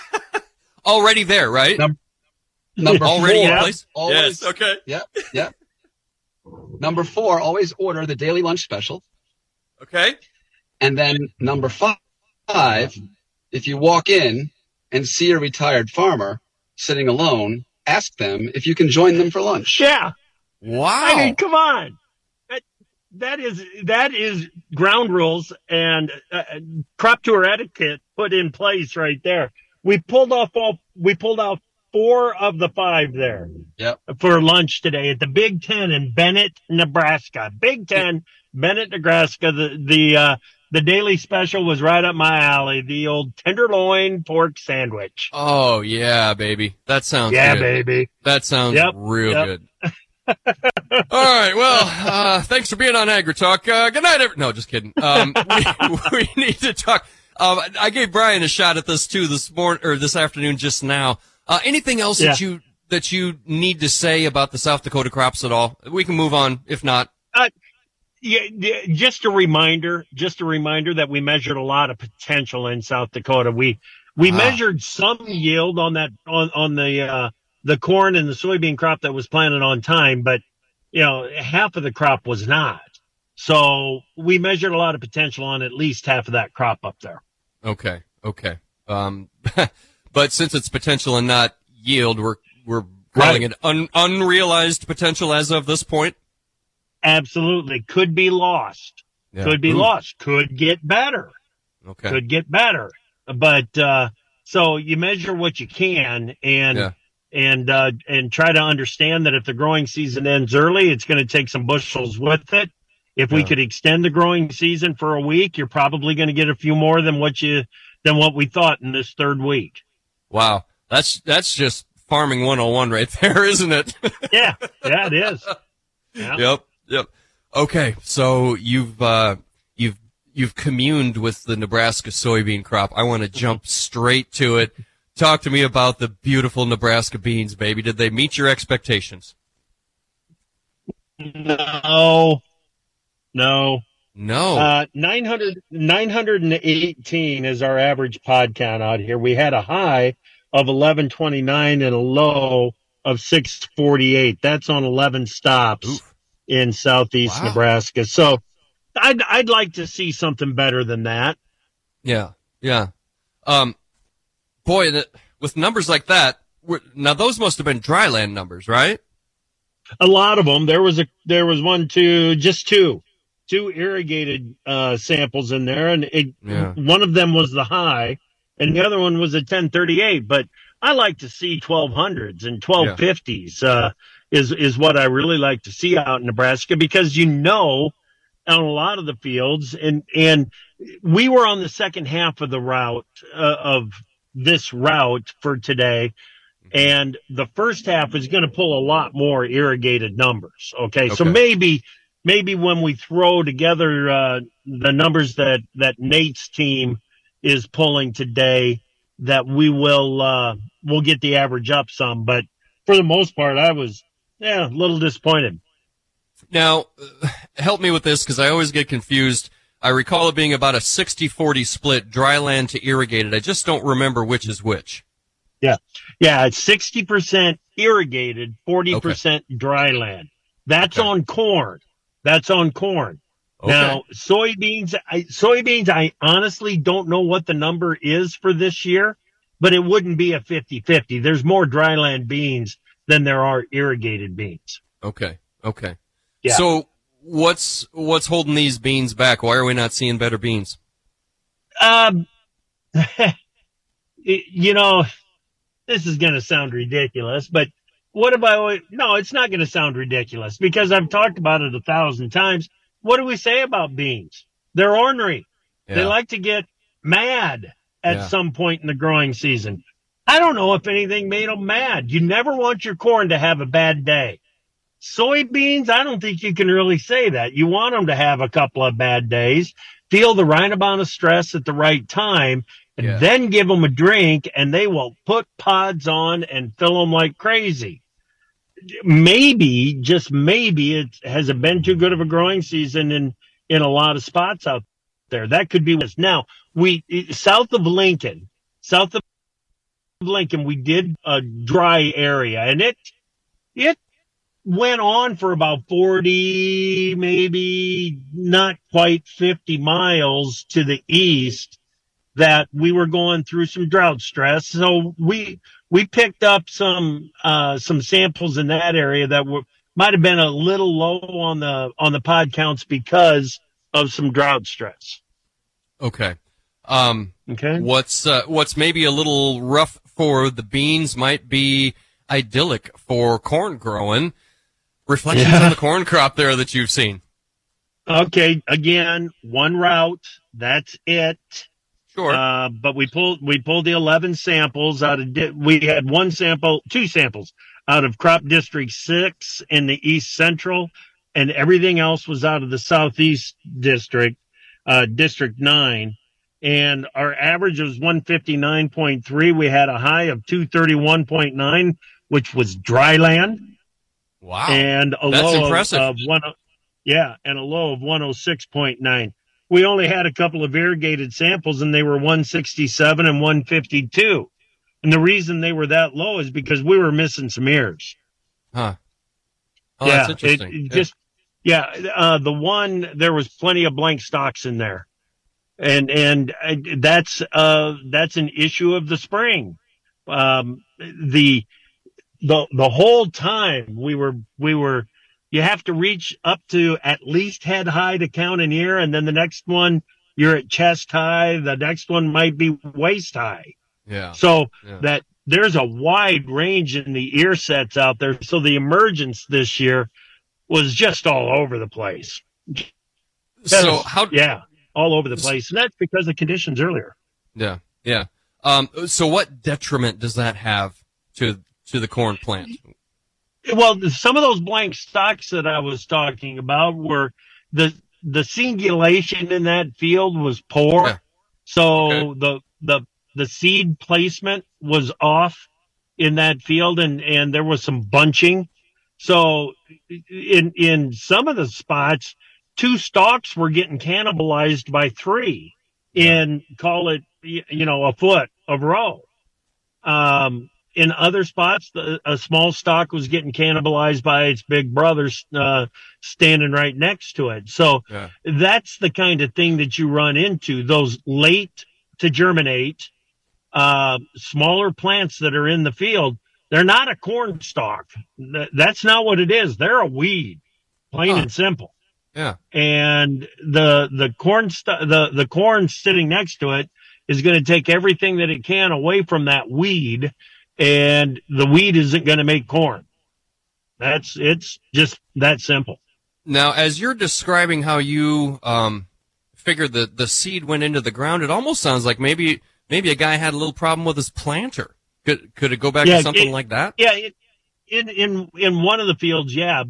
Speaker 16: Already there, right?
Speaker 8: Number Number
Speaker 16: Already
Speaker 8: four,
Speaker 16: in place?
Speaker 8: Always,
Speaker 16: yes, okay.
Speaker 8: Yep, yep. Number four, always order the daily lunch special.
Speaker 16: Okay.
Speaker 8: And then number five, if you walk in and see a retired farmer sitting alone, ask them if you can join them for lunch.
Speaker 1: Yeah.
Speaker 16: Wow.
Speaker 1: I mean, come on. That, that is that is ground rules and uh, Crop Tour etiquette put in place right there. We pulled off all, we pulled off four of the five there
Speaker 8: yep.
Speaker 1: for lunch today at the Big Ten in Bennett, Nebraska. Big Ten, Bennett, Nebraska. The the uh, the daily special was right up my alley. The old tenderloin pork sandwich.
Speaker 16: Oh yeah, baby. That sounds
Speaker 1: yeah,
Speaker 16: good.
Speaker 1: baby.
Speaker 16: That sounds
Speaker 1: yep.
Speaker 16: real
Speaker 1: yep.
Speaker 16: good. All right. Well, uh, thanks for being on AgriTalk. Uh, good night. Every- no, just kidding. Um, we, we need to talk. Um, I gave Brian a shot at this too this morning or this afternoon just now. Uh, anything else
Speaker 1: yeah.
Speaker 16: that you that you need to say about the South Dakota crops at all? We can move on. If not,
Speaker 1: uh, yeah, yeah, just a reminder, just a reminder that we measured a lot of potential in South Dakota. We we ah. measured some yield on that on on the uh, the corn and the soybean crop that was planted on time, but you know half of the crop was not. So we measured a lot of potential on at least half of that crop up there.
Speaker 16: Okay, okay. Um. But since it's potential and not yield, we're we're calling right. it un, unrealized potential as of this point.
Speaker 1: Absolutely, could be lost. Yeah. Could be Ooh. lost. Could get better.
Speaker 16: Okay.
Speaker 1: Could get better. But uh, so you measure what you can, and
Speaker 16: yeah.
Speaker 1: and uh, and try to understand that if the growing season ends early, it's going to take some bushels with it. If yeah. we could extend the growing season for a week, you're probably going to get a few more than what you than what we thought in this third week.
Speaker 16: Wow, that's that's just farming one oh one right there, isn't it?
Speaker 1: yeah, yeah, it is. Yeah.
Speaker 16: Yep, yep. Okay, so you've uh, you've you've communed with the Nebraska soybean crop. I want to jump straight to it. Talk to me about the beautiful Nebraska beans, baby. Did they meet your expectations?
Speaker 1: No, no,
Speaker 16: no.
Speaker 1: Uh, nine hundred, nine hundred eighteen is our average pod count out here. We had a high of eleven twenty-nine and a low of six forty-eight. That's on eleven stops Oof. in southeast wow. Nebraska. So I'd, I'd like to see something better than that.
Speaker 16: Yeah. Yeah. Um, boy, the, with numbers like that, we're, now those must have been dryland numbers, right?
Speaker 1: A lot of them. There was a, there was one, two, just two, two irrigated, uh, samples in there. And it,
Speaker 16: yeah.
Speaker 1: one of them was the high and the other one was a ten thirty-eight, but I like to see twelve hundreds and twelve fifties, yeah. uh, is, is what I really like to see out in Nebraska because you know, on a lot of the fields and, and we were on the second half of the route, uh, of this route for today. And the first half is going to pull a lot more irrigated numbers. Okay? okay. So maybe, maybe when we throw together uh, the numbers that, that Nate's team is pulling today, that we will uh, we'll get the average up some. But for the most part, I was yeah a little disappointed.
Speaker 16: Now, uh, help me with this because I always get confused. I recall it being about a sixty forty split, dry land to irrigated. I just don't remember which is which.
Speaker 1: Yeah, yeah, it's sixty percent irrigated, forty percent okay. dry land. That's okay. on corn. That's on corn. Okay. Now, soybeans, I, soybeans, I honestly don't know what the number is for this year, but it wouldn't be a fifty-fifty. There's more dryland beans than there are irrigated beans.
Speaker 16: Okay. Okay.
Speaker 1: Yeah.
Speaker 16: So what's, what's holding these beans back? Why are we not seeing better beans?
Speaker 1: Um, you know, this is going to sound ridiculous, but what about, no, it's not going to sound ridiculous because I've talked about it a thousand times. What do we say about beans? They're ornery. Yeah. They like to get mad at yeah. some point in the growing season. I don't know if anything made them mad. You never want your corn to have a bad day. Soybeans, I don't think you can really say that. You want them to have a couple of bad days, feel the right amount of stress at the right time, and yeah. then give them a drink, and they will put pods on and fill them like crazy. Maybe, just maybe, it has it been too good of a growing season in, in a lot of spots out there. That could be what now we south of Lincoln, south of Lincoln, we did a dry area, and it it went on for about forty, maybe not quite fifty miles to the east. That we were going through some drought stress, so we. We picked up some uh, some samples in that area that were might have been a little low on the on the pod counts because of some drought stress.
Speaker 16: Okay. Um,
Speaker 1: okay.
Speaker 16: What's uh, what's maybe a little rough for the beans might be idyllic for corn growing. Reflections yeah. on the corn crop there that you've seen.
Speaker 1: Okay. Again, one route. That's it.
Speaker 16: Sure.
Speaker 1: Uh, but we pulled, we pulled the eleven samples out of, di- we had one sample, two samples out of crop district six in the East Central, and everything else was out of the Southeast district, uh, district nine. And our average was one fifty-nine point three. We had a high of two thirty-one point nine, which was dry land.
Speaker 16: Wow.
Speaker 1: And a
Speaker 16: That's
Speaker 1: low
Speaker 16: impressive.
Speaker 1: of, of one, yeah, and a low of one oh six point nine. We only had a couple of irrigated samples, and they were one sixty-seven and one fifty-two. And the reason they were that low is because we were missing some ears.
Speaker 16: Huh. Oh,
Speaker 1: yeah,
Speaker 16: that's interesting.
Speaker 1: It, it
Speaker 16: yeah.
Speaker 1: Just, yeah, uh, the one, there was plenty of blank stocks in there. And, and uh, that's, uh, that's an issue of the spring. Um, the, the, the whole time we were, we were, you have to reach up to at least head high to count an ear, and then the next one you're at chest high. The next one might be waist high.
Speaker 16: Yeah.
Speaker 1: So
Speaker 16: yeah. that
Speaker 1: there's a wide range in the ear sets out there. So the emergence this year was just all over the place.
Speaker 16: So how?
Speaker 1: Yeah, all over the place, and that's because of conditions earlier.
Speaker 16: Yeah, yeah. Um. So what detriment does that have to to the corn plant?
Speaker 1: Well, some of those blank stocks that I was talking about were the the singulation in that field was poor,
Speaker 16: yeah.
Speaker 1: so
Speaker 16: okay.
Speaker 1: the the the seed placement was off in that field, and and there was some bunching. So in in some of the spots, two stalks were getting cannibalized by three in call it you know a foot of row. Um. In other spots, the, a small stalk was getting cannibalized by its big brother uh, standing right next to it. So
Speaker 16: yeah.
Speaker 1: that's the kind of thing that you run into, those late to germinate, uh, smaller plants that are in the field. They're not a corn stalk. That's not what it is. They're a weed, plain huh. and simple.
Speaker 16: Yeah.
Speaker 1: And the the corn st- the the corn sitting next to it is going to take everything that it can away from that weed. And the weed isn't going to make corn. That's, it's just that simple.
Speaker 16: Now, as you're describing how you, um, figured the, the seed went into the ground, it almost sounds like maybe, maybe a guy had a little problem with his planter. Could, could it go back
Speaker 1: yeah,
Speaker 16: to something
Speaker 1: it,
Speaker 16: like that?
Speaker 1: Yeah. It, in, in, in one of the fields, yeah. But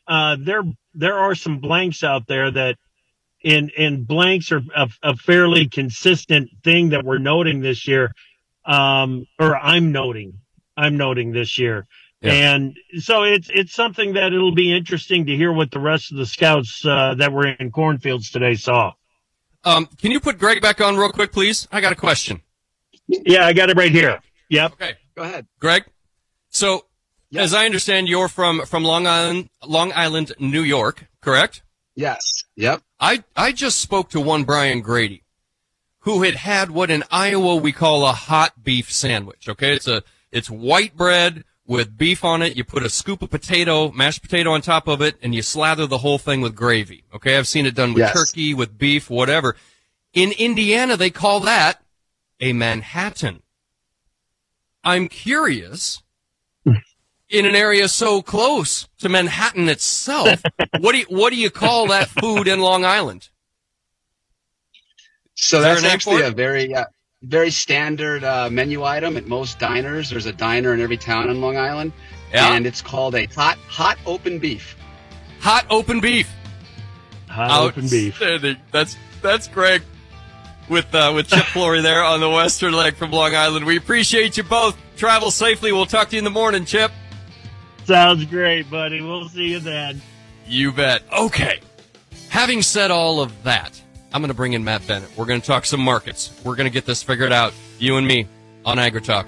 Speaker 1: uh, there there are some blanks out there that, and and blanks are a, a fairly consistent thing that we're noting this year, um, or I'm noting, I'm noting this year. Yeah. And so it's it's something that it'll be interesting to hear what the rest of the scouts uh, that were in cornfields today saw.
Speaker 16: Um, can you put Greg back on real quick, please? I got a question.
Speaker 1: Yeah, I got it right here. Yep.
Speaker 16: Okay, go ahead, Greg. So, yes. As I understand, you're from from Long Island, Long Island, New York, correct?
Speaker 8: Yes. Yep.
Speaker 16: I I just spoke to one Brian Grady, who had had what in Iowa we call a hot beef sandwich. Okay, it's a it's white bread with beef on it. You put a scoop of potato, mashed potato on top of it, and you slather the whole thing with gravy. Okay, I've seen it done with yes. turkey, with beef, whatever. In Indiana, they call that a Manhattan. I'm curious, in an area so close to Manhattan itself, what do you, what do you call that food in Long Island?
Speaker 8: So that's actually a very... Uh, Very standard uh, menu item at most diners. There's a diner in every town on Long Island, yeah. and it's called a hot hot open beef.
Speaker 16: Hot open beef.
Speaker 1: Hot Out. open beef.
Speaker 16: That's that's Greg with uh, with Chip Flory there on the Western Leg from Long Island. We appreciate you both. Travel safely. We'll talk to you in the morning, Chip.
Speaker 1: Sounds great, buddy. We'll see you then.
Speaker 16: You bet. Okay. Having said all of that, I'm going to bring in Matt Bennett. We're going to talk some markets. We're going to get this figured out, you and me, on AgriTalk.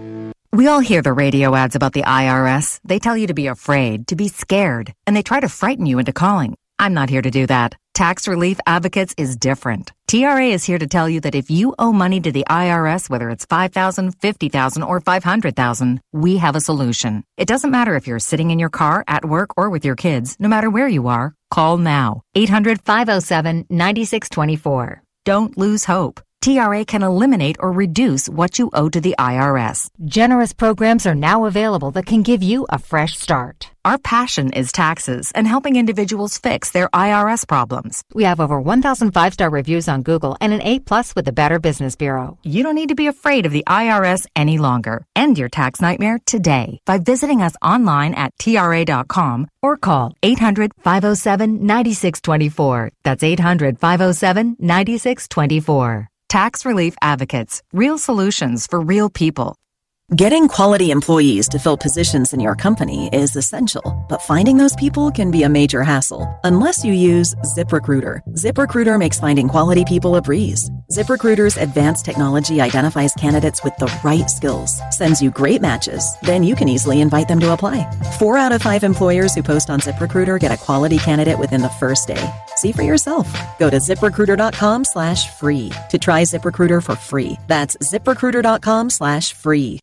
Speaker 4: We all hear the radio ads about the I R S. They tell you to be afraid, to be scared, and they try to frighten you into calling. I'm not here to do that. Tax Relief Advocates is different. T R A is here to tell you that if you owe money to the I R S, whether it's five thousand dollars, fifty thousand dollars, or five hundred thousand dollars, we have a solution. It doesn't matter if you're sitting in your car, at work, or with your kids. No matter where you are, call now. eight hundred, five oh seven, nine six two four. Don't lose hope. T R A can eliminate or reduce what you owe to the I R S. Generous programs are now available that can give you a fresh start. Our passion is taxes and helping individuals fix their I R S problems. We have over one thousand five-star reviews on Google and an A plus with the Better Business Bureau. You don't need to be afraid of the I R S any longer. End your tax nightmare today by visiting us online at T R A dot com or call eight hundred, five oh seven, nine six two four. That's eight hundred, five oh seven, nine six two four. Tax Relief Advocates. Real solutions for real people.
Speaker 9: Getting quality employees to fill positions in your company is essential, but finding those people can be a major hassle unless you use ZipRecruiter. ZipRecruiter makes finding quality people a breeze. ZipRecruiter's advanced technology identifies candidates with the right skills, sends you great matches, then you can easily invite them to apply. Four out of five employers who post on ZipRecruiter get a quality candidate within the first day. See for yourself. Go to ZipRecruiter.com slash free to try ZipRecruiter for free. That's ZipRecruiter.com slash free.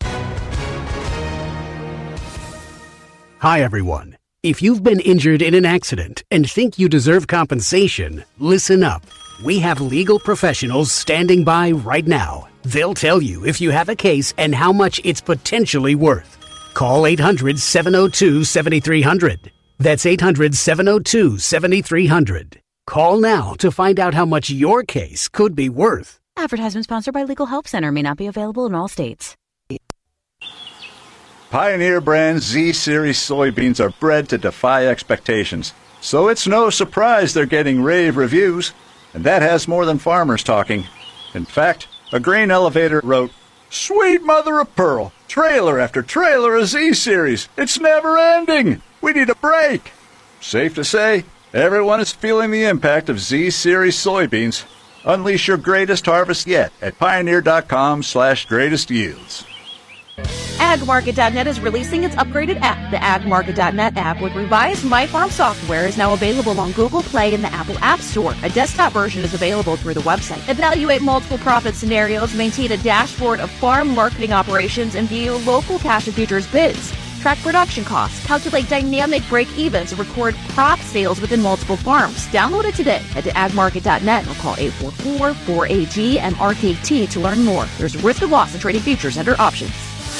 Speaker 11: Hi, everyone. If you've been injured in an accident and think you deserve compensation, listen up. We have legal professionals standing by right now. They'll tell you if you have a case and how much it's potentially worth. Call eight hundred, seven oh two, seven three hundred. That's eight hundred, seven oh two, seven three hundred. Call now to find out how much your case could be worth.
Speaker 20: Advertisement sponsored by Legal Help Center. May not be available in all states.
Speaker 12: Pioneer brand Z-Series soybeans are bred to defy expectations, so it's no surprise they're getting rave reviews, and that has more than farmers talking. In fact, a grain elevator wrote, "Sweet mother of pearl, trailer after trailer of Z-Series. It's never ending. We need a break." Safe to say, everyone is feeling the impact of Z-Series soybeans. Unleash your greatest harvest yet at Pioneer.com slash greatest yields.
Speaker 20: ag market dot net is releasing its upgraded app. The ag market dot net app with revised MyFarm software is now available on Google Play and the Apple App Store. A desktop version is available through the website. Evaluate multiple profit scenarios, maintain a dashboard of farm marketing operations, and view local cash and futures bids. Track production costs, calculate dynamic break-evens, and record crop sales within multiple farms. Download it today. Head to ag market dot net or call eight four four, four A G and R K T to learn more. There's a risk of loss in trading futures under options.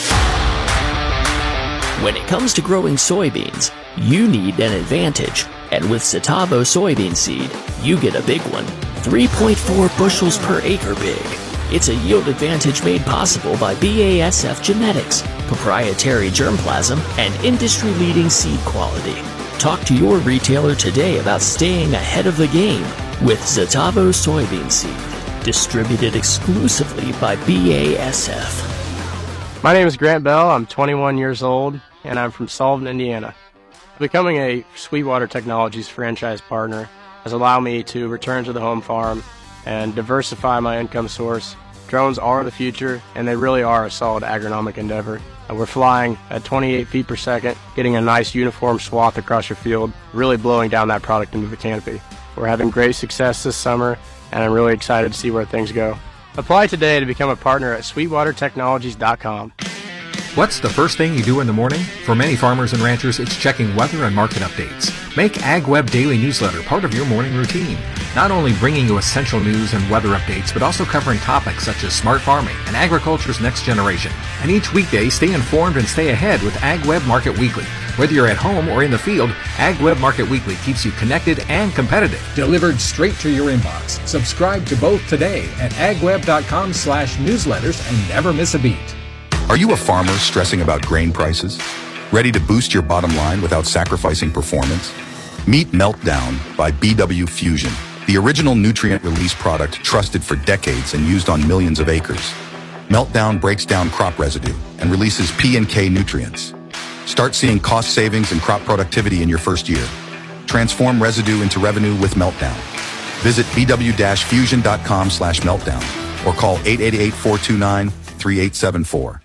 Speaker 19: When it comes to growing soybeans, you need an advantage. And with Citavo soybean seed, you get a big one. three point four bushels per acre big. It's a yield advantage made possible by B A S F genetics, proprietary germplasm, and industry-leading seed quality. Talk to your retailer today about staying ahead of the game with Zetavo soybean seed, distributed exclusively by B A S F.
Speaker 13: My name is Grant Bell. I'm twenty-one years old, and I'm from Sullivan, Indiana. Becoming a Sweetwater Technologies franchise partner has allowed me to return to the home farm and diversify my income source. Drones are the future, and they really are a solid agronomic endeavor. We're flying at twenty-eight feet per second, getting a nice uniform swath across your field, really blowing down that product into the canopy. We're having great success this summer, and I'm really excited to see where things go. Apply today to become a partner at sweetwater technologies dot com.
Speaker 17: What's the first thing you do in the morning? For many farmers and ranchers, it's checking weather and market updates. Make AgWeb Daily Newsletter part of your morning routine. Not only bringing you essential news and weather updates, but also covering topics such as smart farming and agriculture's next generation. And each weekday, stay informed and stay ahead with AgWeb Market Weekly. Whether you're at home or in the field, AgWeb Market Weekly keeps you connected and competitive.
Speaker 18: Delivered straight to your inbox. Subscribe to both today at agweb.com slash newsletters and never miss a beat.
Speaker 3: Are you a farmer stressing about grain prices? Ready to boost your bottom line without sacrificing performance? Meet Meltdown by B W Fusion, the original nutrient release product trusted for decades and used on millions of acres. Meltdown breaks down crop residue and releases P and K nutrients. Start seeing cost savings and crop productivity in your first year. Transform residue into revenue with Meltdown. Visit bw-fusion.com slash meltdown or call eight eight eight, four two nine, three eight seven four.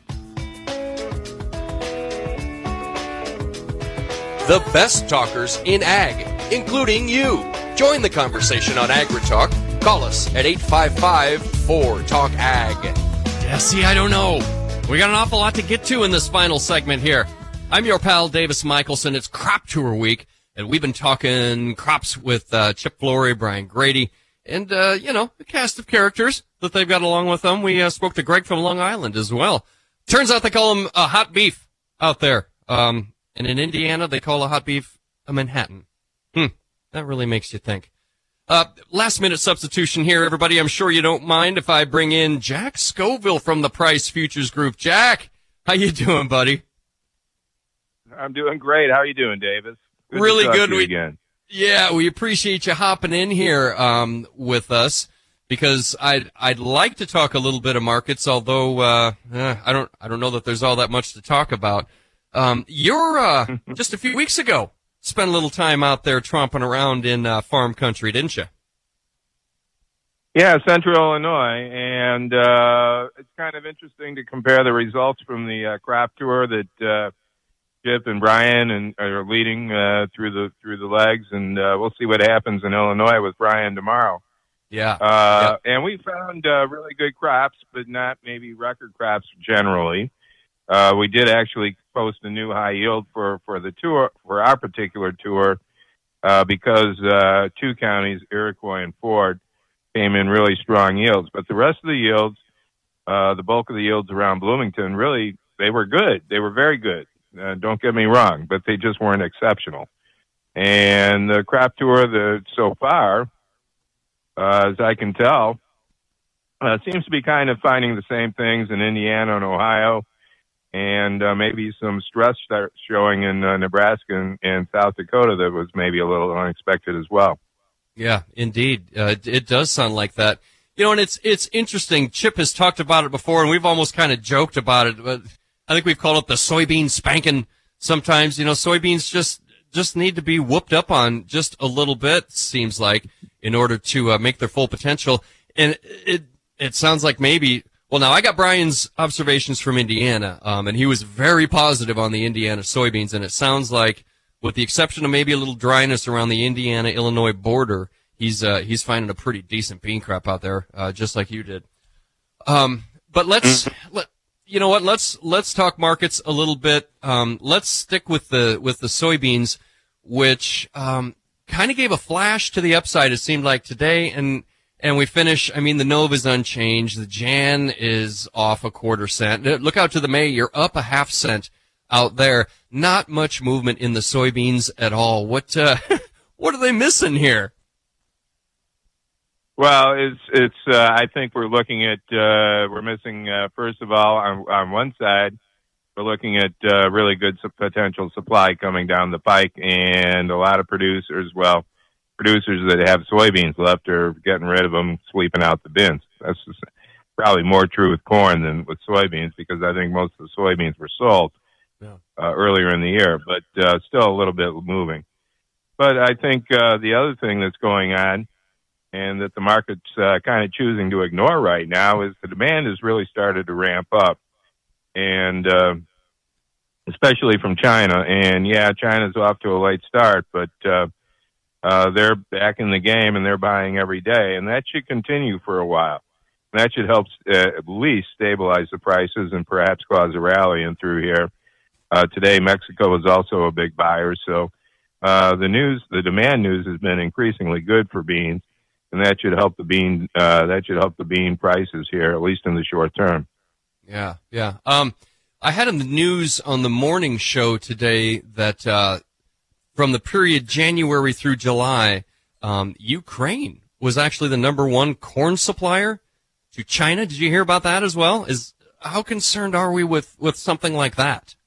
Speaker 16: The best talkers in ag, including you. Join the conversation on AgriTalk. Call us at eight five five, four, talk ag. Yeah, see, I don't know. We got an awful lot to get to in this final segment here. I'm your pal, Davis Michelson. It's Crop Tour Week, and we've been talking crops with uh, Chip Flory, Brian Grady, and, uh, you know, the cast of characters that they've got along with them. We uh, spoke to Greg from Long Island as well. Turns out they call him uh, hot beef out there. Um, and in Indiana, they call a hot beef a Manhattan. Hmm, that really makes you think. Uh, last minute substitution here, everybody. I'm sure you don't mind if I bring in Jack Scoville from the Price Futures Group. Jack, how you doing, buddy?
Speaker 21: I'm doing great. How are you doing, Davis? Good
Speaker 16: really
Speaker 21: to talk
Speaker 16: good.
Speaker 21: to you
Speaker 16: We,
Speaker 21: again.
Speaker 16: Yeah, we appreciate you hopping in here um, with us because I'd I'd like to talk a little bit of markets, although uh, eh, I don't I don't know that there's all that much to talk about. Um, you're uh, just a few weeks ago spent a little time out there tromping around in uh, farm country, didn't you?
Speaker 21: Yeah, Central Illinois, and uh, it's kind of interesting to compare the results from the uh, crop tour that uh, Chip and Brian and are leading uh, through the through the legs, and uh, we'll see what happens in Illinois with Brian tomorrow.
Speaker 16: Yeah,
Speaker 21: uh,
Speaker 16: yeah.
Speaker 21: And we found uh, really good crops, but not maybe record crops generally. Uh, we did actually post a new high yield for, for the tour, for our particular tour, uh, because, uh, two counties, Iroquois and Ford, came in really strong yields. But the rest of the yields, uh, the bulk of the yields around Bloomington, really, they were good. They were very good. Uh, don't get me wrong, but they just weren't exceptional. And the crop tour, the, so far, uh, as I can tell, uh, seems to be kind of finding the same things in Indiana and Ohio. And uh, maybe some stress start showing in uh, Nebraska and, and South Dakota that was maybe a little unexpected as well.
Speaker 16: Yeah, indeed. Uh, it, it does sound like that. You know, and it's it's interesting. Chip has talked about it before, and we've almost kind of joked about it. But I think we've called it the soybean spanking sometimes. You know, soybeans just just need to be whooped up on just a little bit, seems like, in order to uh, make their full potential. And it it sounds like maybe... Well, now I got Brian's observations from Indiana, um, and he was very positive on the Indiana soybeans, and it sounds like, with the exception of maybe a little dryness around the Indiana-Illinois border, he's uh, he's finding a pretty decent bean crop out there, uh, just like you did. Um, but let's let you know what? Let's let's talk markets a little bit. Um, let's stick with the with the soybeans, which um, kind of gave a flash to the upside. It seemed like today, and. And we finish, I mean, the Nova is unchanged. The Jan is off a quarter cent. Look out to the May. You're up a half cent out there. Not much movement in the soybeans at all. What, uh, what are they missing here?
Speaker 21: Well, it's, it's, uh, I think we're looking at, uh, we're missing, uh, first of all, on, on one side, we're looking at uh, really good su- potential supply coming down the pike, and a lot of producers, well, producers that have soybeans left are getting rid of them, sweeping out the bins. That's just probably more true with corn than with soybeans, because I think most of the soybeans were sold yeah. uh, earlier in the year, but uh, still a little bit moving. But I think uh, the other thing that's going on, and that the market's uh, kind of choosing to ignore right now, is the demand has really started to ramp up, and uh, especially from China. And yeah, China's off to a late start, but uh, uh, they're back in the game and they're buying every day, and that should continue for a while. And that should help uh, at least stabilize the prices and perhaps cause a rally in through here. Uh, today, Mexico is also a big buyer, so uh, the news, the demand news, has been increasingly good for beans. And that should help the bean. Uh, that should help the bean prices here, at least in the short term.
Speaker 16: Yeah, yeah. Um, I had in the news on the morning show today that uh, from the period January through July, um, Ukraine was actually the number one corn supplier to China. Did you hear about that as well? Is how concerned are we with, with something like that?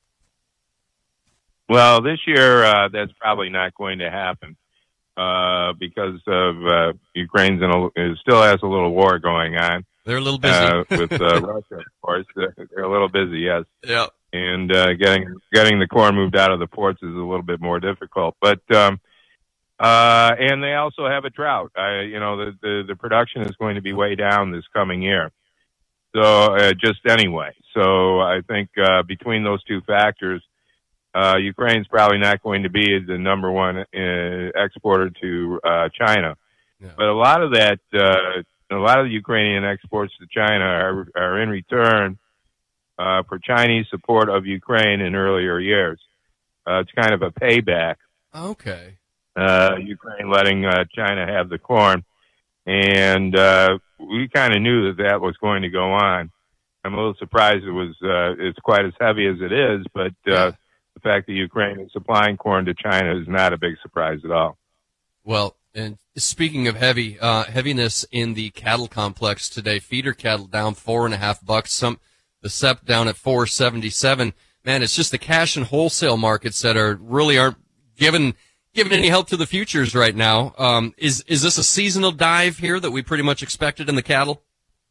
Speaker 21: Well, this year uh, that's probably not going to happen. Uh, because of uh, Ukraine's in a, it still has a little war going on.
Speaker 16: They're a little busy
Speaker 21: uh, with uh, Russia, of course. They're, they're a little busy, yes.
Speaker 16: Yeah.
Speaker 21: And uh, getting getting the corn moved out of the ports is a little bit more difficult. But um, uh, and they also have a drought. I, you know, the, the the production is going to be way down this coming year. So uh, just anyway. So I think uh, between those two factors, Uh, Ukraine's probably not going to be the number one uh, exporter to uh, China, yeah. But a lot of that, uh, a lot of the Ukrainian exports to China are, are in return uh, for Chinese support of Ukraine in earlier years. Uh, it's kind of a payback.
Speaker 16: Okay.
Speaker 21: Uh, Ukraine letting uh, China have the corn, and uh, we kind of knew that that was going to go on. I'm a little surprised it was uh, it's quite as heavy as it is, but. Uh, yeah. The fact that Ukraine is supplying corn to China is not a big surprise at all.
Speaker 16: Well, and speaking of heavy uh, heaviness in the cattle complex today, feeder cattle down four and a half bucks. Some the S E P down at four seventy-seven. Man, it's just the cash and wholesale markets that are really aren't giving giving any help to the futures right now. Um, is is this a seasonal dive here that we pretty much expected in the cattle?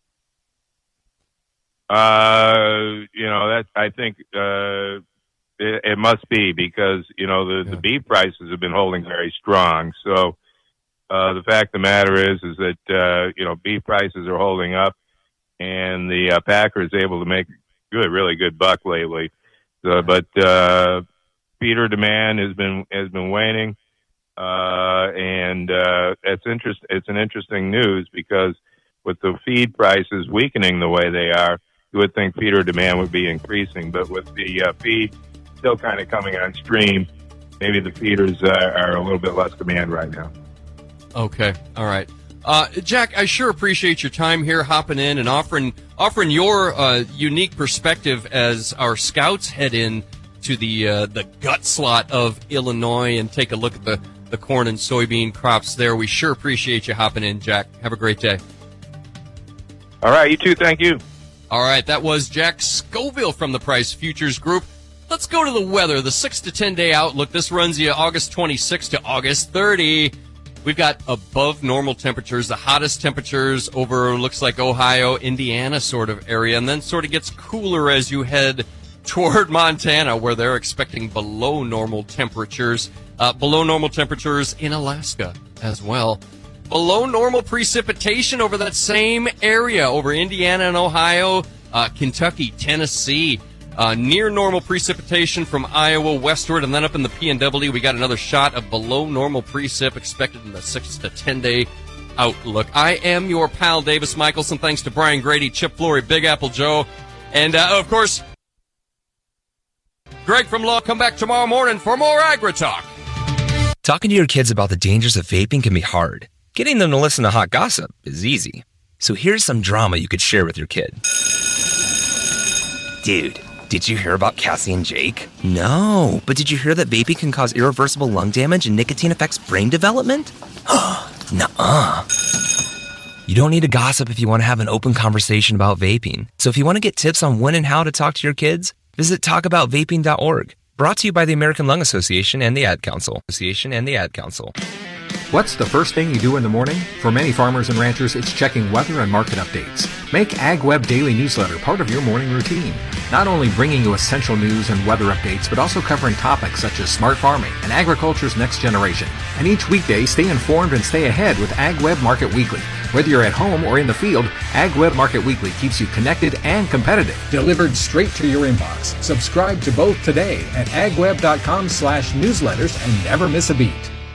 Speaker 21: Uh, you know that I think. Uh, It, it must be because, you know, the, yeah. the beef prices have been holding very strong. So uh, the fact of the matter is, is that, uh, you know, beef prices are holding up, and the uh, packer is able to make good, really good buck lately. So, but uh, feeder demand has been has been waning, uh, and uh, it's interest. It's an interesting news because with the feed prices weakening the way they are, you would think feeder demand would be increasing, but with the uh, feed still kind of coming on stream, maybe the feeders uh, are a little bit less demand right now.
Speaker 16: Okay, all right. Uh, Jack, I sure appreciate your time here, hopping in and offering offering your uh, unique perspective as our scouts head in to the uh, the gut slot of Illinois and take a look at the, the corn and soybean crops there. We sure appreciate you hopping in, Jack. Have a great day.
Speaker 21: All right, you too. Thank you.
Speaker 16: All right, that was Jack Scoville from the Price Futures Group. Let's go to the weather, the six to ten day outlook. This runs you August twenty-sixth to August thirtieth. We've got above normal temperatures, the hottest temperatures over, looks like Ohio, Indiana sort of area, and then sort of gets cooler as you head toward Montana, where they're expecting below normal temperatures. Uh, below normal temperatures in Alaska as well. Below normal precipitation over that same area, over Indiana and Ohio, uh, Kentucky, Tennessee. Uh, near normal precipitation from Iowa westward, and then up in the P N W, we got another shot of below normal precip expected in the six to ten day outlook. I am your pal, Davis Michelson. Thanks to Brian Grady, Chip Flory, Big Apple Joe, and uh, of course, Greg from Law. Come back tomorrow morning for more Agri-Talk.
Speaker 2: Talking to your kids about the dangers of vaping can be hard. Getting them to listen to hot gossip is easy. So here's some drama you could share with your kid. Dude, did you hear about Cassie and Jake? No, but did you hear that vaping can cause irreversible lung damage and nicotine affects brain development? Nuh-uh. You don't need to gossip if you want to have an open conversation about vaping. So if you want to get tips on when and how to talk to your kids, Visit talk about vaping dot org. Brought to you by the American Lung Association and the Ad Council. Association and the Ad Council.
Speaker 17: What's the first thing you do in the morning? For many farmers and ranchers, it's checking weather and market updates. Make AgWeb Daily Newsletter part of your morning routine. Not only bringing you essential news and weather updates, but also covering topics such as smart farming and agriculture's next generation. And each weekday, stay informed and stay ahead with AgWeb Market Weekly. Whether you're at home or in the field, AgWeb Market Weekly keeps you connected and competitive.
Speaker 18: Delivered straight to your inbox. Subscribe to both today at agweb.com slash newsletters and never miss a beat.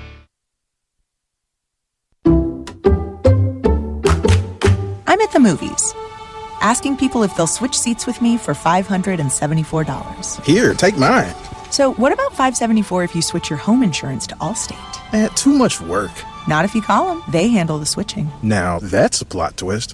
Speaker 5: I'm at the movies, asking people if they'll switch seats with me for five hundred seventy-four dollars.
Speaker 10: Here, take mine.
Speaker 5: So what about five hundred seventy-four dollars if you switch your home insurance to Allstate?
Speaker 10: Eh, too much work.
Speaker 5: Not if you call them. They handle the switching.
Speaker 10: Now, that's a plot twist.